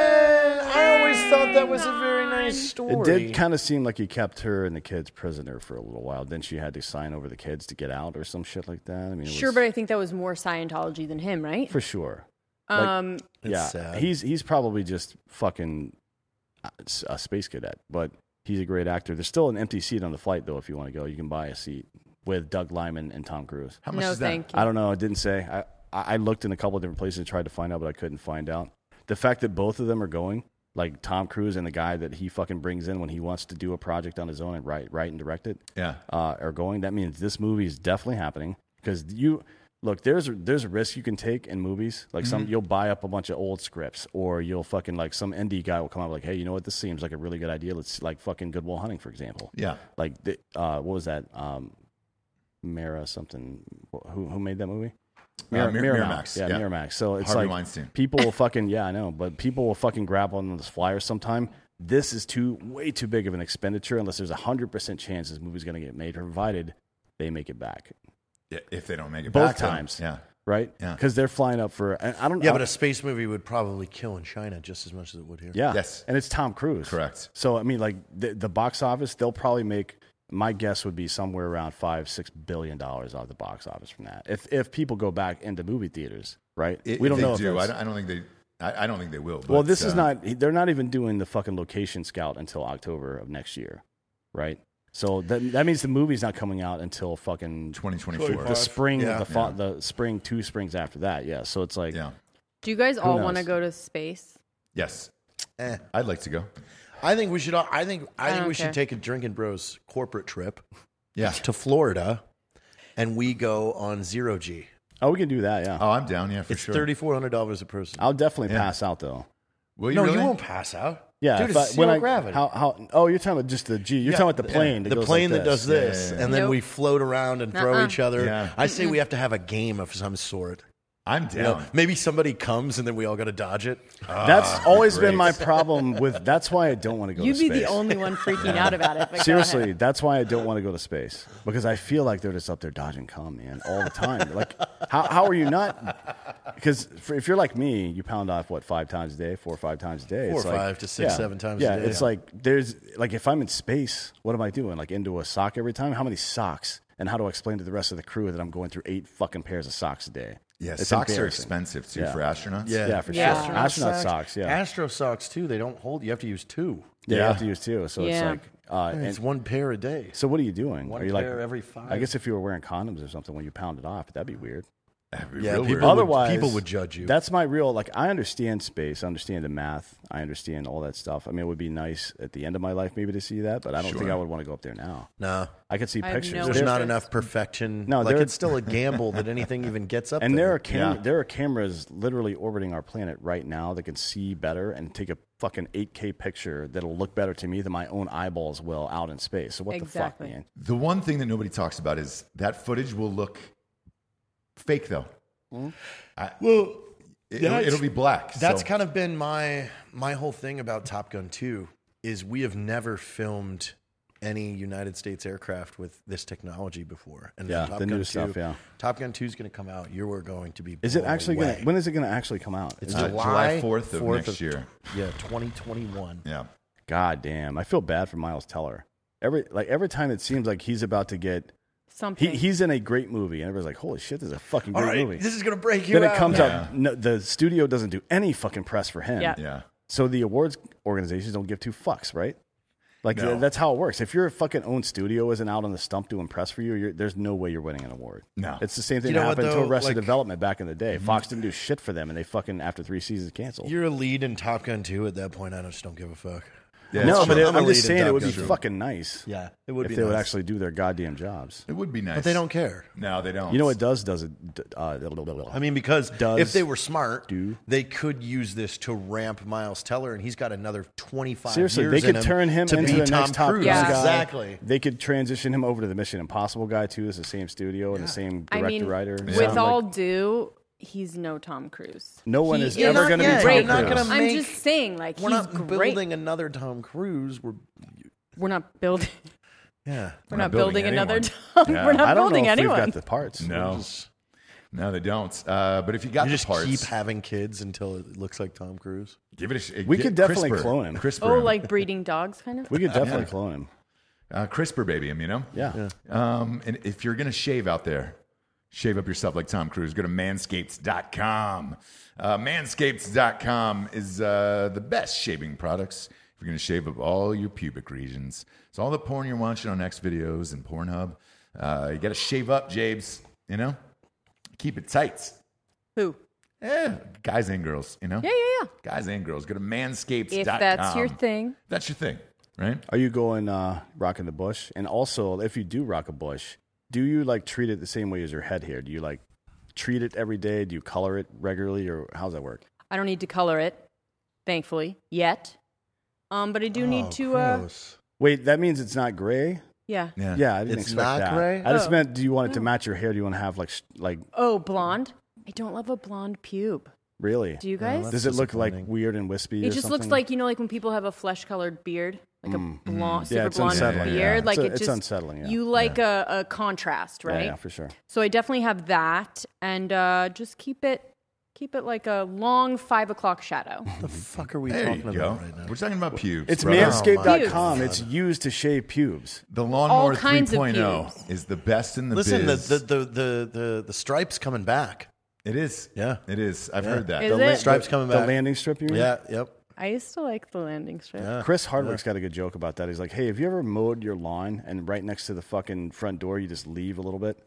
Yeah, I always thought that was a very nice story.
It did kind of seem like he kept her and the kids prisoner for a little while. Then she had to sign over the kids to get out or some shit like that. I mean, it
Sure,
was,
but I think that was more Scientology than him, right?
for sure. Like,
Um,
It's
yeah,
sad.
he's he's probably just fucking uh, a space cadet, but he's a great actor. There's still an empty seat on the flight though. If you want to go, you can buy a seat. with Doug Liman and Tom Cruise.
How much
No,
is that?
thank you.
I don't know. It didn't say. I, I I looked in a couple of different places and tried to find out, but I couldn't find out. The fact that both of them are going, like Tom Cruise and the guy that he fucking brings in when he wants to do a project on his own and write, write and direct it,
Yeah.
uh, are going. That means this movie is definitely happening because you look. There's there's a risk you can take in movies. Like some, you'll buy up a bunch of old scripts, or you'll fucking like some indie guy will come out like, hey, you know what? This seems like a really good idea. Let's like fucking Good Will Hunting, for example.
Yeah.
Like the, uh, what was that? Um, Mara something. Who who made that movie?
Uh, Mir-
Miramax.
Miramax,
Yeah,
yeah.
Miramax. So it's
Harvey
like
Weinstein.
people will fucking yeah, I know, but people will fucking grab on this flyer sometime. This is too way too big of an expenditure unless there's a hundred percent chance this movie's going to get made, provided they make it back
Yeah, if they don't make it
both
back, then-
times.
Yeah.
right?
Yeah.
Because they're flying up for. And I don't.
Yeah,
I,
but a space movie would probably kill in China just as much as it would here.
yeah,
Yes.
and it's Tom Cruise.
Correct.
So I mean, like the, the box office, they'll probably make. My guess would be somewhere around five, six billion dollars out of the box office from that. If if people go back into movie theaters, right?
If
we don't
they
know.
do.
If
I
that's-
don't, I don't think they. I, I don't think they will. But,
well, this is
uh,
not. They're not even doing the fucking location scout until October of next year, right? So that that means the movie's not coming out until fucking
twenty twenty-four.
the spring,
Yeah.
the fa- the spring, two springs after that. Yeah. So it's like,
Yeah.
Do you guys all
knows?
want to go to space?
Yes.
Eh.
I'd like to go.
I think we should. all- I think. I,
I
think
don't
we
care.
should take a Drinking Bros corporate trip
Yeah.
to Florida, and we go on zero G.
oh, we can do that. Yeah.
Oh, I'm down. Yeah, for
It's
sure.
thirty four hundred dollars a person.
I'll definitely
Yeah.
pass out though.
Will you
no,
really?
you won't pass out.
Yeah,
dude,
if
it's
I-
zero
when I-
gravity.
How, how? Oh, you're talking about just the G. You're
Yeah,
talking about the plane. that
the
goes
plane
like
that does
Yeah,
this,
yeah, yeah.
and then
Nope.
we float around and throw
Nuh-uh.
each other.
Yeah.
I say we have to have a game of some sort.
I'm
You know,
down.
maybe somebody comes and then we all got to dodge it.
That's always
great.
been my problem with. That's why I don't want to go.
You'd
to
be
space.
the only one freaking out about it. But go
Seriously,
ahead.
that's why I don't want to go to space because I feel like they're just up there dodging cum, man, all the time. Like, how how are you not? Because if you're like me, you pound off what five times a day, four or five times a day,
Four
It's
or
like-
five to six,
yeah,
seven times a
Yeah,
day.
it's like there's like if I'm in space, what am I doing? Like into a sock every time? How many socks? And how do I explain to the rest of the crew that I'm going through eight fucking pairs of socks a day?
Yeah,
It's
socks are
embarrassing.
expensive too
Yeah.
for astronauts.
Yeah, for
Yeah.
sure. Astronaut socks, yeah.
Astro socks too. They don't hold. You have to use two.
Yeah,
Yeah.
you have to use two. So it's
Yeah.
like, uh,
And it's
and-
one pair a day.
so what are you doing?
One
are you like
pair every five.
I guess if you were wearing condoms or something when you pound it off, that'd be weird.
That'd be
Yeah,
real
people
weird.
would-
Otherwise,
people would judge you.
That's my real like. I understand space. I understand the math. I understand all that stuff. I mean, it would be nice at the end of my life maybe to see that, but I don't think
Sure.
I would want to go up there now.
No,
I could see
I have
pictures.
no
there's
There-
not
interest.
enough perfection.
No,
like
there-
it's still a gamble that anything even gets up
and
there.
there are cam-
Yeah.
there are cameras literally orbiting our planet right now that can see better and take a fucking eight K picture that'll look better to me than my own eyeballs will out in space. So what
Exactly.
the fuck, man?
The one thing that nobody talks about is that footage will look fake, though. I,
well,
it,
that's-
will it'll be black.
That's
so.
kind of been my my whole thing about Top Gun two is we have never filmed any United States aircraft with this technology before. And
Yeah,
then Top
the
Gun
new
two,
stuff, yeah.
Top Gun two is going to come out. You're going to be.
Is it
blown
actually going
away.
to? When is it going to actually come out?
It's
Is
Uh,
it-
July
July
fourth of
fourth
next year.
Yeah, twenty twenty-one.
Yeah.
God damn! I feel bad for Miles Teller. Every like every time it seems like he's about to get.
Something.
He, he's in a great movie, and everybody's like, "Holy shit, this is a fucking
All
great
right,
movie."
this is going to break you
Then
out.
it comes
Yeah.
up. No, the studio doesn't do any fucking press for him.
Yeah.
Yeah.
So the awards organizations don't give two fucks, right? Like
No.
th- that's how it works. If your fucking own studio isn't out on the stump doing press for you, you're, there's no way you're winning an award.
No.
It's the same thing
You know
that
what,
happened
though?
to Arrested
Like-
Development back in the day. Fox didn't do shit for them, and they fucking after three seasons canceled.
You're a lead in Top Gun two at that point. I just don't give a fuck.
Yeah,
no,
it's
but
true.
it,
I'm a
I'm
lead
just
in
saying
Top
it would
Gun
be
two.
fucking nice.
Yeah, it would
if
be
they would
nice.
actually do their goddamn jobs.
It would be nice.
But they don't care.
No, they don't.
You know what does does it? Uh,
I mean, because
Does
if they were smart,
do.
they could use this to ramp Miles Teller, and he's got another twenty-five
Seriously,
years
they
in
could
him
turn him
to
into
be
the
Tom
next Top
Cruise.
Gun
Yeah.
guy.
Exactly.
They could transition him over to the Mission Impossible guy too. It's the same studio and the same
I
director
mean,
writer.
with
So,
all
like,
due, he's no Tom Cruise.
no one
He
is
is
ever
not-
going to
yeah,
be
you're
Tom
not
Cruise.
gonna
I'm
make-
just saying, like,
We're
he's
not
great.
building another Tom Cruise. We're
We're not building.
yeah.
We're
not
not
building
building, another
anyone.
Tom.
Yeah.
We're not
I don't
building
know if
anyone.
we've got the parts.
No. No, they don't. Uh, but if you got
You
the
just
parts,
keep having kids until it looks like Tom Cruise.
give it a. Sh-
We
get
could definitely
CRISPR.
clone him.
CRISPR
Oh,
him.
like breeding dogs, kind of.
We could definitely
Yeah.
clone him.
uh, CRISPR baby him. You know.
Yeah.
Um, and if you're gonna shave out there, shave up yourself like Tom Cruise. Go to manscaped dot com. Uh, manscaped dot com is uh, the best shaving products. If you're gonna shave up all your pubic regions, so all the porn you're watching on X videos and Pornhub. Uh, you got to shave up, Jabes. You know, keep it tight.
Who?
Yeah, guys and girls. You know,
Yeah, yeah, yeah.
guys and girls. Go to manscaped dot com.
If that's your thing.
That's your thing, right?
Are you going uh, rocking the bush? And also, if you do rock a bush, do you like treat it the same way as your head hair? Do you like treat it every day? Do you color it regularly, or how's that work?
I don't need to color it, thankfully, yet. Um, but I do need to. Uh,
gross.
Wait, that means it's not gray?
yeah.
Yeah, I didn't
It's
expect
not
that.
gray?
I just
Oh.
meant, do you want it to match your hair? Do you want to have like sh- like
Oh, blonde. I don't love a blonde pube.
really?
Do you guys?
that's
Does it look like
disappointing.
weird and wispy?
It
or
just
something?
looks like, you know, like when people have a flesh-colored beard, like a blonde, super
Yeah, it's
blonde
unsettling,
beard.
yeah.
Like
It's a-
it
it's
just
unsettling, yeah.
You like a, a contrast,
Yeah,
right?
yeah, for sure.
So I definitely have that, and uh, just keep it, keep it like a long five o'clock shadow.
What the fuck are we
There
talking
you go.
about right now?
We're talking about pubes.
It's
brother.
manscaped dot com.
Oh, my
It's used to shave pubes.
The Lawnmower
All kinds of
3.0
pubes.
is the best in the
Listen, the,
biz.
the, the, the, the, the stripes coming back.
it is.
Yeah.
It is. I've
Yeah.
heard that.
Is
The
it?
Stripes coming
The
back.
landing strip, you mean?
Yeah, yep.
I used to like the landing strip.
Yeah.
Chris Hardwick's got a good joke about that. He's like, hey, have you ever mowed your lawn and right next to the fucking front door, you just leave a little bit?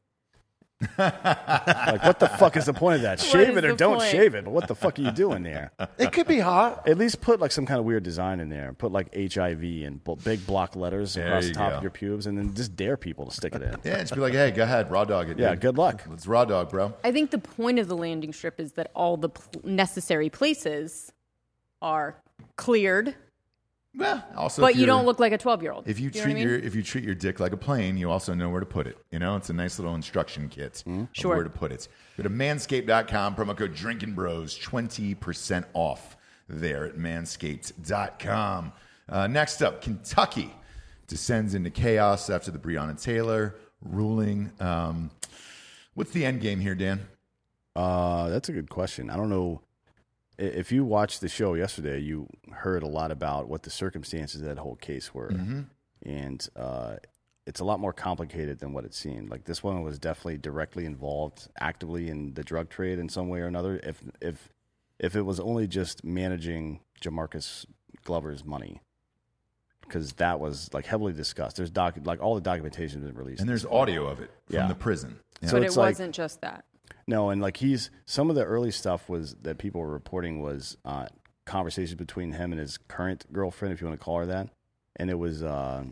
Like, what the fuck is the point of that?
What
Shave
is
it or
the
don't
point?
shave it. But what the fuck are you doing there?
It could be hot.
At least put like some kind of weird design in there. Put like H I V and b- big block letters
There
across the
you
top
go.
of your pubes, and then just dare people to stick it in.
Yeah, just be like, hey, go ahead, raw dog it.
Yeah,
dude.
good luck.
Let's raw dog, bro.
I think the point of the landing strip is that all the pl- necessary places are cleared,
Well, also,
but
if
you
you're-
don't look like a twelve-year-old.
If you,
know
treat
what I mean?
your if you treat your dick like a plane, you also know where to put it. You know, it's a nice little instruction kit of
Sure.
where to put it. Go to manscaped dot com, promo code Drinking Bros, twenty percent off there at manscaped dot com. Uh, next up, Kentucky descends into chaos after the Breonna Taylor ruling. Um, what's the end game here, Dan?
Uh, that's a good question. I don't know. I- If you watched the show yesterday, you heard a lot about what the circumstances of that whole case were. And uh, it's a lot more complicated than what it seemed. Like, this woman was definitely directly involved actively in the drug trade in some way or another. If if if it was only just managing Jamarcus Glover's money, because that was like heavily discussed. There's doc like all the documentation has been released.
And there's audio of it from
Yeah.
the prison. Yeah.
So
but
it's
it
like-
wasn't just that.
No, and like he's some of the early stuff was that people were reporting was uh, conversations between him and his current girlfriend, if you want to call her that, and it was uh,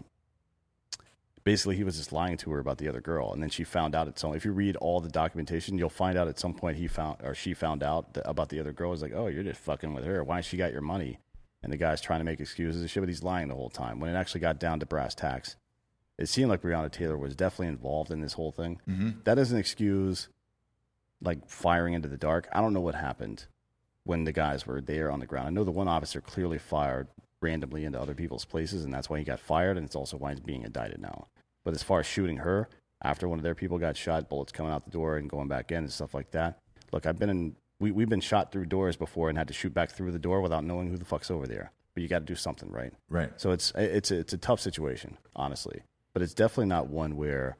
basically he was just lying to her about the other girl, and then she found out at some. If you read all the documentation, you'll find out at some point he found or she found out that, about the other girl. It's like, oh, you're just fucking with her. Why she got your money? And the guy's trying to make excuses and shit, but he's lying the whole time. When it actually got down to brass tacks, it seemed like Breonna Taylor was definitely involved in this whole thing.
Mm-hmm.
That doesn't excuse like firing into the dark. I don't know what happened when the guys were there on the ground. I know the one officer clearly fired randomly into other people's places, and that's why he got fired, and it's also why he's being indicted now. But as far as shooting her after one of their people got shot, bullets coming out the door and going back in and stuff like that. Look, I've been in. We we've been shot through doors before and had to shoot back through the door without knowing who the fuck's over there. But you got to do something, right?
Right.
So it's it's a, it's a tough situation, honestly. But it's definitely not one where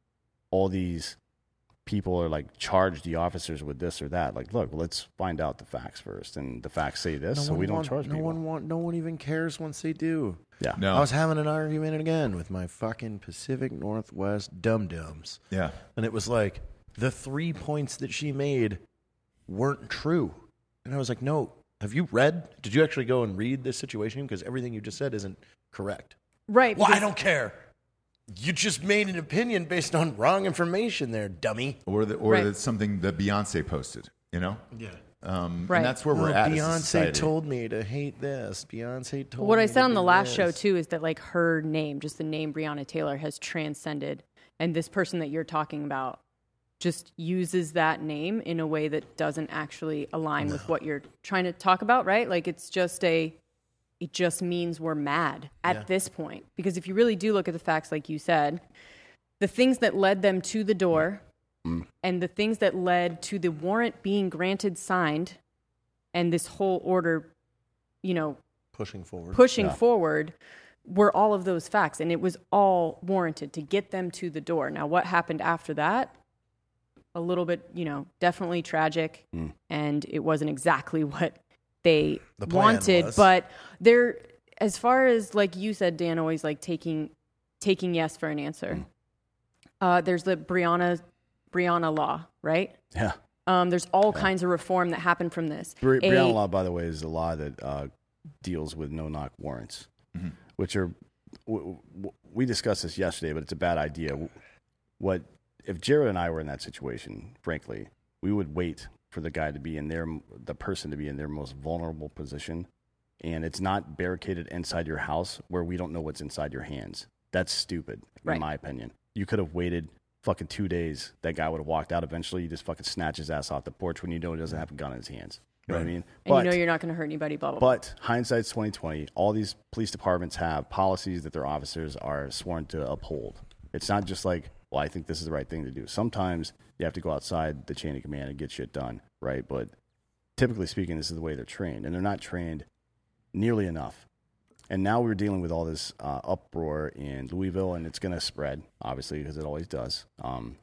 all these people are like charge the officers with this or that. Like, look, let's find out the facts first, and the facts say this, so
one
we don't
want-
charge
no
people.
One want, no one even cares once they do.
Yeah,
No.
I was having an argument again with my fucking Pacific Northwest dum-dums.
Yeah.
And it was like, the three points that she made weren't true. And I was like, no, have you read? Did you actually go and read this situation? Because everything you just said isn't correct.
Right.
Well, I
because-
don't care. You just made an opinion based on wrong information there, dummy.
Or the, or
Right.
the, something that Beyonce posted, you know?
Yeah.
Um,
Right.
And that's where we're
Well,
at. as a
Beyonce
society.
told me to hate this. Beyonce told
What
me
I said
to
on the
do
last
this.
show too is that like her name, just the name Breonna Taylor, has transcended, and this person that you're talking about just uses that name in a way that doesn't actually align with what you're trying to talk about, right? Like it's just a, it just means we're mad at
Yeah.
this point. Because if you really do look at the facts, like you said, the things that led them to the door and the things that led to the warrant being granted, signed, and this whole order, you know,
Pushing forward.
pushing
Yeah.
forward were all of those facts, and it was all warranted to get them to the door. Now, what happened after that? A little bit, you know, definitely tragic, and it wasn't exactly what they
The plan
wanted.
was.
But there, as far as like you said, Dan, always like taking taking yes for an answer. Uh, there's the Breonna, Breonna law, right?
Yeah.
Um, there's all kinds of reform that happened from this.
Bre-
A-
Breonna law, by the way, is a law that uh, deals with no-knock warrants, mm-hmm. which are w- w- we discussed this yesterday, but it's a bad idea. What if Jared and I were in that situation? Frankly, we would wait for the guy to be in their the person to be in their most vulnerable position, and it's not barricaded inside your house where we don't know what's inside your hands. That's stupid,
right.
in my opinion. You could have waited fucking two days. That guy would have walked out eventually. You just fucking snatch his ass off the porch when you know he doesn't have a gun in his hands. You know what I mean?
And
But,
you know you're not going to hurt anybody, blah, blah, blah.
but hindsight's twenty twenty. All these police departments have policies that their officers are sworn to uphold. It's not just like, well, I think this is the right thing to do. Sometimes you have to go outside the chain of command and get shit done, right? But typically speaking, this is the way they're trained, and they're not trained nearly enough. And now we're dealing with all this uh, uproar in Louisville, and it's going to spread, obviously, because it always does. Um,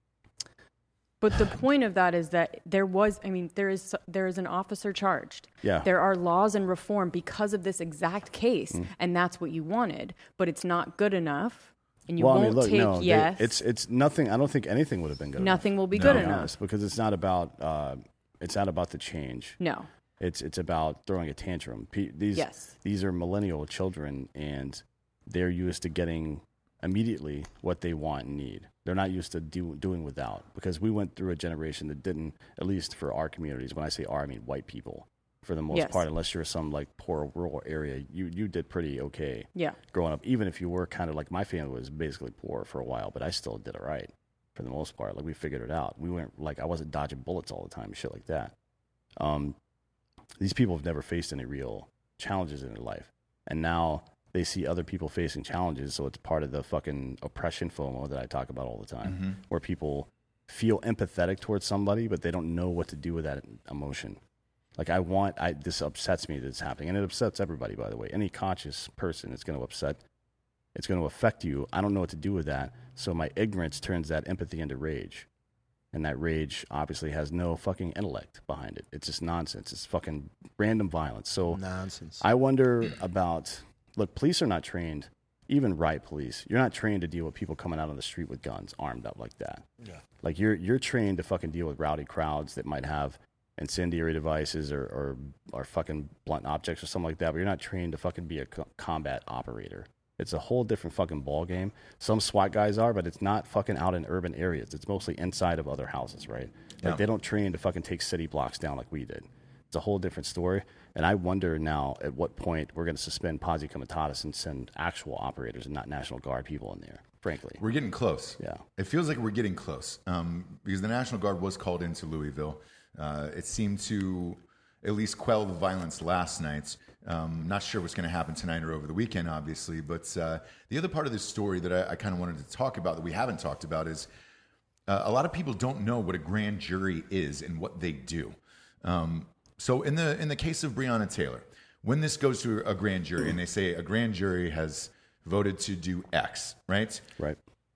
But the point of that is that there was, I mean, there is there is an officer charged.
Yeah.
There are laws and reform because of this exact case,
Mm.
and that's what you wanted. But it's not good enough, and you
well,
won't
I mean, look,
take
no, they-
yes.
it's it's nothing. I don't think anything would have been good.
Nothing
enough,
will be
to
good
be
enough.
honest, because it's not about uh, it's not about the change.
No.
It's it's about throwing a tantrum. P- these
Yes.
these are millennial children, and they're used to getting immediately what they want and need. They're not used to do, doing without, because we went through a generation that didn't, at least for our communities. When I say our, I mean white people, for the most
Yes.
part. Unless you're some like poor rural area, you you did pretty okay.
Yeah.
Growing up, even if you were kind of like my family was basically poor for a while, but I still did it right for the most part. Like we figured it out. We weren't like I wasn't dodging bullets all the time, shit like that. Um, these people have never faced any real challenges in their life, and now they see other people facing challenges. So it's part of the fucking oppression FOMO that I talk about all the time,
Mm-hmm.
where people feel empathetic towards somebody, but they don't know what to do with that emotion. Like I want, I this upsets me that it's happening, and it upsets everybody. By the way, any conscious person, it's going to upset. It's going to affect you. I don't know what to do with that, so my ignorance turns that empathy into rage, and that rage obviously has no fucking intellect behind it. It's just nonsense. It's fucking random violence. So
Nonsense.
I wonder about. Look, police are not trained. Even riot police, you're not trained to deal with people coming out on the street with guns, armed up like that.
Yeah.
Like you're you're trained to fucking deal with rowdy crowds that might have incendiary devices or, or, or fucking blunt objects or something like that, but you're not trained to fucking be a co- combat operator. It's a whole different fucking ball game. Some SWAT guys are, but it's not fucking out in urban areas. It's mostly inside of other houses, right? Like
Yeah.
they don't train to fucking take city blocks down like we did. It's a whole different story. And I wonder now at what point we're going to suspend Posse Comitatus and send actual operators and not National Guard people in there, frankly.
We're getting close.
Yeah.
It feels like we're getting close um, because the National Guard was called into Louisville. Uh, it seemed to at least quell the violence last night. Um, not sure what's going to happen tonight or over the weekend, obviously. But uh, the other part of this story that I, I kind of wanted to talk about that we haven't talked about is uh, a lot of people don't know what a grand jury is and what they do. Um, so in the in the case of Breonna Taylor, when this goes to a grand jury and they say a grand jury has voted to do X, right?
Right.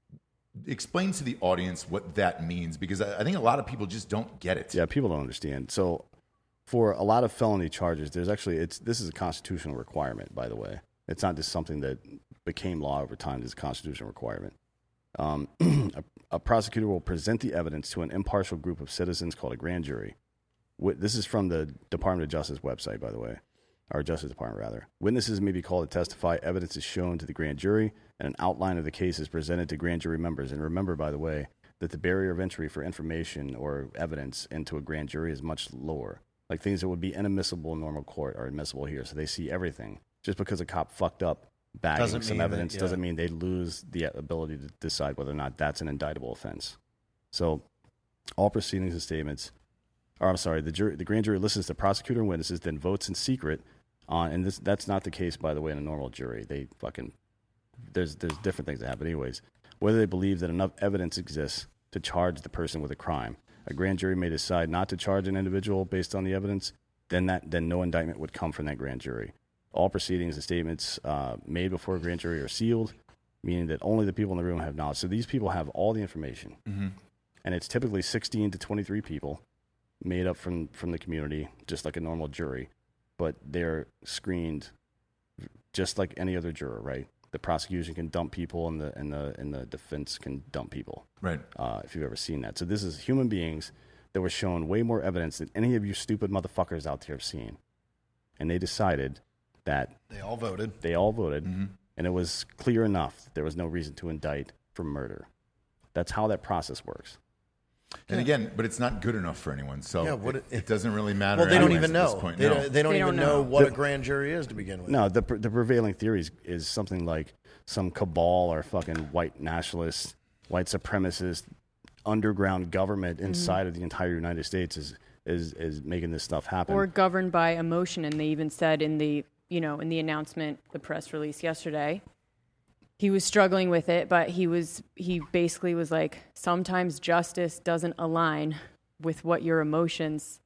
Explain to the audience what that means, because I I think a lot of people just don't get it.
Yeah, people don't understand. So for a lot of felony charges, there's actually, it's this is a constitutional requirement, by the way. It's not just something that became law over time. It's a constitutional requirement. Um, a, a prosecutor will present the evidence to an impartial group of citizens called a grand jury. Wit- This is from the Department of Justice website, by the way, or Justice Department, rather. Witnesses may be called to testify. Evidence is shown to the grand jury, and an outline of the case is presented to grand jury members. And remember, by the way, that the barrier of entry for information or evidence into a grand jury is much lower. Like things that would be inadmissible in normal court are admissible here, so they see everything. Just because a cop fucked up bagging
Doesn't
some
mean that-
evidence
yeah.
doesn't mean they lose the ability to decide whether or not that's an indictable offense. So all proceedings and statements, or I'm sorry, the jury, the grand jury listens to prosecutor and witnesses, then votes in secret on, and this that's not the case, by the way, in a normal jury. They fucking, there's there's different things that happen anyways. Whether they believe that enough evidence exists to charge the person with a crime. A grand jury may decide not to charge an individual based on the evidence, then that then no indictment would come from that grand jury. All proceedings and statements uh, made before a grand jury are sealed, meaning that only the people in the room have knowledge. So these people have all the information.
Mm-hmm.
And it's typically sixteen to twenty-three people made up from, from the community, just like a normal jury, but they're screened just like any other juror, right? The prosecution can dump people, and the and the and the defense can dump people.
Right.
Uh, if you've ever seen that, so this is human beings that were shown way more evidence than any of you stupid motherfuckers out there have seen, and they decided that
They all voted.
they all voted,
Mm-hmm.
and it was clear enough that there was no reason to indict for murder. That's how that process works.
And again, but it's not good enough for anyone, so
Yeah, what
it,
it-
it doesn't really matter.
Well, they don't
anyways
even
at this
know.
point.
They,
No.
don't, they don't
They
even
don't
know,
know.
what
The-
a grand jury is to begin with.
No, the pr- the prevailing theory is, is something like some cabal or fucking white nationalist, white supremacist underground government inside of the entire United States is is is making this stuff happen.
Or governed by emotion. And they even said in the, you know, in the announcement, the press release yesterday, he was struggling with it, but he was, he basically was like, sometimes justice doesn't align with what your emotions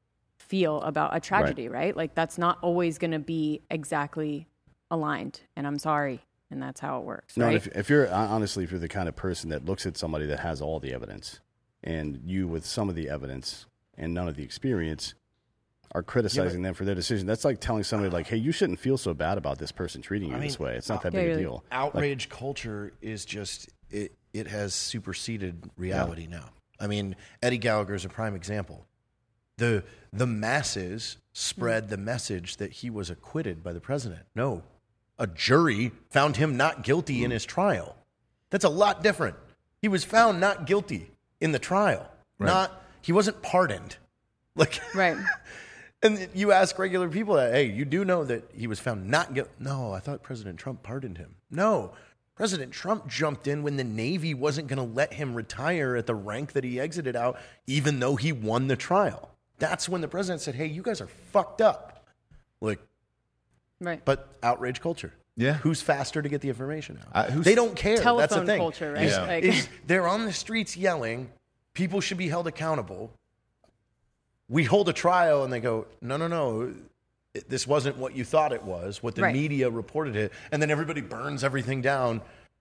feel about a tragedy, right? right? Like that's not always going to be exactly aligned. And I'm sorry. And that's how it works,
No,
right?
and if, if you're honestly, if you're the kind of person that looks at somebody that has all the evidence, and you with some of the evidence and none of the experience are criticizing them for their decision, that's like telling somebody like, "Hey, you shouldn't feel so bad about this person treating you
I mean,
this way. It's not that
yeah,
big a
you're-
deal."
Outrage culture is just it. It has superseded reality now. I mean, Eddie Gallagher is a prime example. the The masses spread the message that he was acquitted by the president. No, a jury found him not guilty in his trial. That's a lot different. He was found not guilty in the trial.
Right.
Not he wasn't pardoned. Like
Right.
And you ask regular people that, hey, you do know that he was found not guilty. No, I thought President Trump pardoned him. No, President Trump jumped in when the Navy wasn't going to let him retire at the rank that he exited out, even though he won the trial. That's when the president said, hey, you guys are fucked up. Like,
Right.
but outrage culture.
Yeah.
Who's faster to get the information out?
Uh, who's-
they don't care. That's the
Telephone
thing.
culture, right?
Yeah.
Like,
Is they're on the streets yelling, people should be held accountable. We hold a trial and they go, no, no, no, it- this wasn't what you thought it was, what the
Right.
media reported it, and then everybody burns everything down.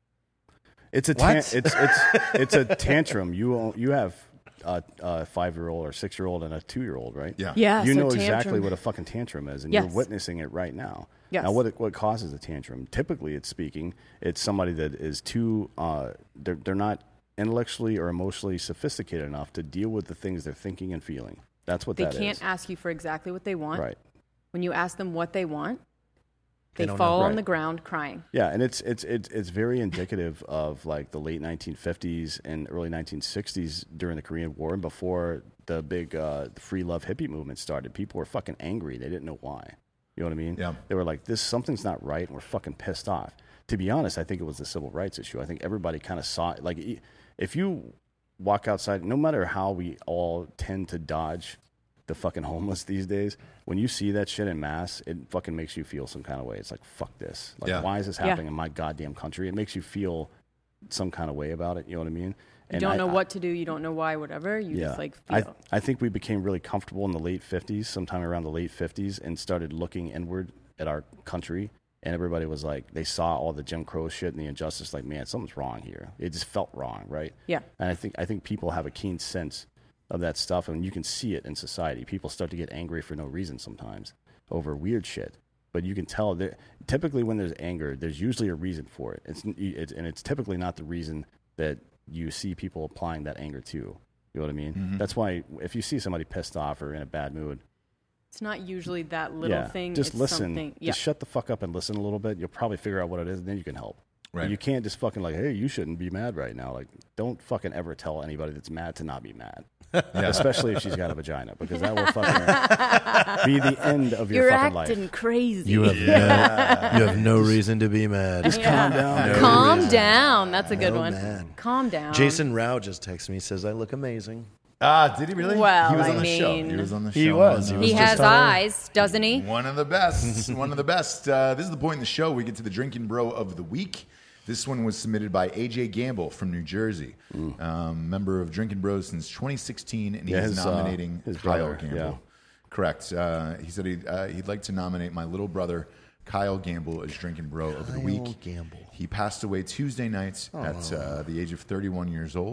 It's a tan-
What?
it's it's it's a tantrum. You own- you have a, a five year old or six year old and a two year old, right?
Yeah.
yeah.
You
so
know
tantrum.
exactly what a fucking tantrum is, and
Yes.
you're witnessing it right now.
Yes.
Now, what what causes a tantrum? Typically, it's speaking. It's somebody that is too. Uh, they're they're not intellectually or emotionally sophisticated enough to deal with the things they're thinking and feeling. That's what
They
that is.
can't ask you for exactly what they want.
Right.
When you ask them what they want, they,
They don't
fall
know.
on
Right.
the ground crying.
Yeah, and it's it's it's it's very indicative of like the late nineteen fifties and early nineteen sixties during the Korean War and before the big uh, free love hippie movement started. People were fucking angry. They didn't know why. You know what I mean?
Yeah.
They were like, "This something's not right," and we're fucking pissed off. To be honest, I think it was the civil rights issue. I think everybody kind of saw it. Like, e- if you walk outside, no matter how we all tend to dodge the fucking homeless these days, when you see that shit in mass, it fucking makes you feel some kind of way. It's like, fuck this. Like,
Yeah.
why is this
Yeah.
happening in my goddamn country? It makes you feel some kind of way about it. You know what I mean?
You don't know what to do. You don't know why, whatever. You just like
I,
feel.
I think we became really comfortable in the late fifties, sometime around the late fifties, and started looking inward at our country. And everybody was like, they saw all the Jim Crow shit and the injustice, like, man, something's wrong here. It just felt wrong, right?
Yeah.
And I think I think people have a keen sense of that stuff, and you can see it in society. People start to get angry for no reason sometimes over weird shit. But you can tell that typically when there's anger, there's usually a reason for it. It's, it's and it's typically not the reason that you see people applying that anger to. You know what I mean?
Mm-hmm.
That's why if you see somebody pissed off or in a bad mood,
It's not usually that little
yeah,
thing.
just
it's
listen.
Something, yeah.
Just shut the fuck up and listen a little bit. You'll probably figure out what it is, and then you can help.
Right.
You can't just fucking like, hey, you shouldn't be mad right now. Like, don't fucking ever tell anybody that's mad to not be mad. Especially if she's got a vagina, because that will fucking be the end of your
You're
fucking
acting
life.
crazy.
You have, no, you have no reason to be mad.
Just calm down.
No
Calm
reason.
down. That's a good
No,
one.
man.
Calm down.
Jason Rao just texted me, says, I look amazing.
Ah, did he really?
Well,
he was
I
on the show.
mean-
He was on the show.
He was.
on,
He
uh,
He
was
has
just on a-
eyes, doesn't he?
One of the best. One of the best. Uh, this is the point in the show. We get to the Drinking Bro of the Week. This one was submitted by A J Gamble from New Jersey, um, member of Drinking Bros since twenty sixteen, and
Yeah,
he's
his, uh,
nominating
his
Kyle
brother,
Gamble.
yeah.
Correct. Uh, he said he'd, uh, he'd like to nominate my little brother, Kyle Gamble, as Drinking Bro of the
Kyle
Week.
Gamble.
He passed away Tuesday night at uh, the age of thirty-one years old.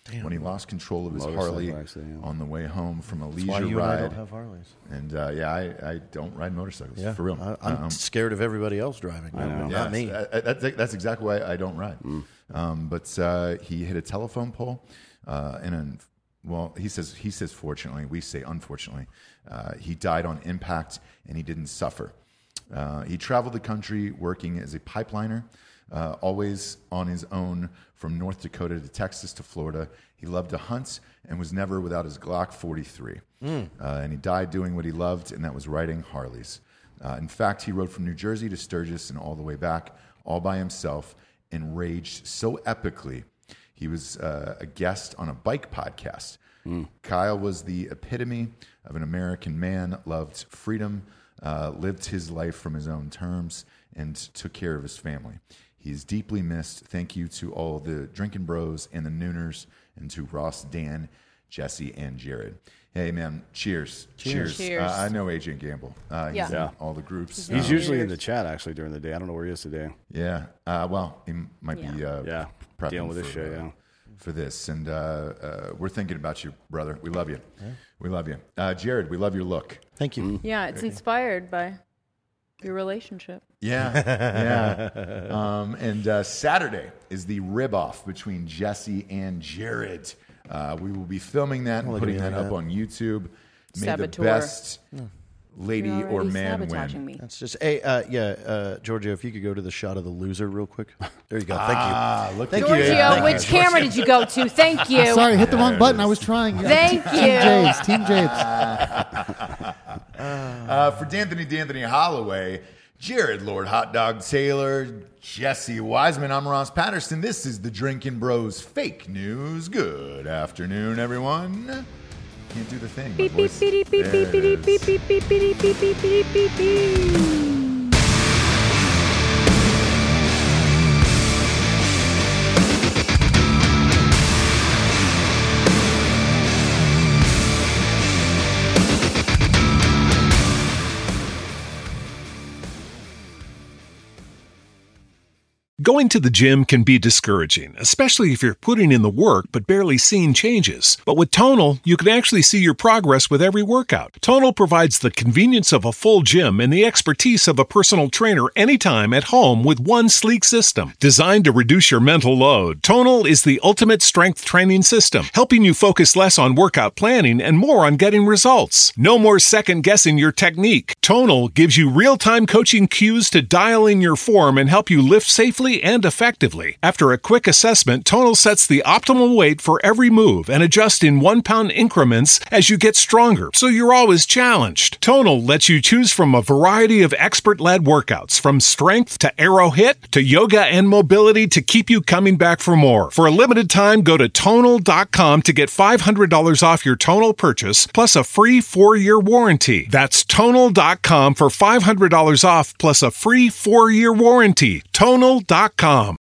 when he lost control of his
Motorcycle
Harley
accident, yeah.
on the way home from a
That's
leisure
why you
ride.
and I don't have Harleys.
And uh, yeah, I, I don't ride motorcycles
Yeah,
for real.
I, I'm
Um,
scared of everybody else driving.
I know.
Not
Yes,
me.
I- I- that's, that's exactly why I don't ride. Um, but uh, he hit a telephone pole, uh, and an, well, he says he says fortunately, we say unfortunately, uh, he died on impact, and he didn't suffer. Uh, he traveled the country working as a pipeliner, uh, always on his own from North Dakota to Texas to Florida. He loved to hunt and was never without his Glock forty-three. Uh, and he died doing what he loved, and that was riding Harleys. Uh, in fact, he rode from New Jersey to Sturgis and all the way back, all by himself, and raged so epically. He was uh, a guest on a bike podcast. Kyle was the epitome of an American man, loved freedom, uh, lived his life from his own terms, and took care of his family. He's deeply missed. Thank you to all the Drinking Bros and the Nooners, and to Ross, Dan, Jesse, and Jared. Hey, man, cheers. Cheers.
Cheers.
Uh, I know Adrian Gamble. Uh, he's
Yeah.
in
Yeah.
all the groups.
He's
Um,
usually in the chat actually during the day. I don't know where he is today.
yeah. Uh, well, he might be
Yeah.
uh,
Yeah,
prepping
dealing with this
for,
shit,
uh,
yeah.
for this. And uh, uh, we're thinking about you, brother. We love you. We love you. Uh, Jared, we love your look.
Thank you.
Yeah, it's inspired by your relationship.
Yeah. Yeah. Um, and uh, Saturday is the rib off between Jesse and Jared. Uh, we will be filming that and
look at
putting
me
that
like
up
that.
on YouTube. May
Saboteur.
the best lady
You're
or
already
man
sabotaging
win.
me.
That's just, hey, uh, yeah, uh, Giorgio, if you could go to the shot of the loser real quick. There you go. Thank
Ah, look
Thank
at
you.
that.
Giorgio,
Thank
which camera did you go to? Thank you.
Sorry, hit the wrong button. I was trying.
Thank
Team
you.
Japes. Team Japes.
Uh, for D'Anthony D'Anthony Holloway, Jared Lord Hot Dog Taylor, Jesse Wiseman, I'm Ross Patterson. This is the Drinking Bros Fake News. Good afternoon, everyone. Can't do the thing. My
Beep, beep,
voice-
beep, beep,
There
beep,
it
beep,
is.
beep, beep, beep, beep, beep, beep, beep, beep, beep.
Going to the gym can be discouraging, especially if you're putting in the work but barely seeing changes. But with Tonal, you can actually see your progress with every workout. Tonal provides the convenience of a full gym and the expertise of a personal trainer anytime at home with one sleek system. Designed to reduce your mental load, Tonal is the ultimate strength training system, helping you focus less on workout planning and more on getting results. No more second-guessing your technique. Tonal gives you real-time coaching cues to dial in your form and help you lift safely and effectively. After a quick assessment, Tonal sets the optimal weight for every move and adjusts in one-pound increments as you get stronger, so you're always challenged. Tonal lets you choose from a variety of expert-led workouts, from strength to aero hit to yoga and mobility, to keep you coming back for more. For a limited time, go to tonal dot com to get five hundred dollars off your Tonal purchase, plus a free four-year warranty. That's tonal dot com for five hundred dollars off, plus a free four-year warranty. tonal dot com.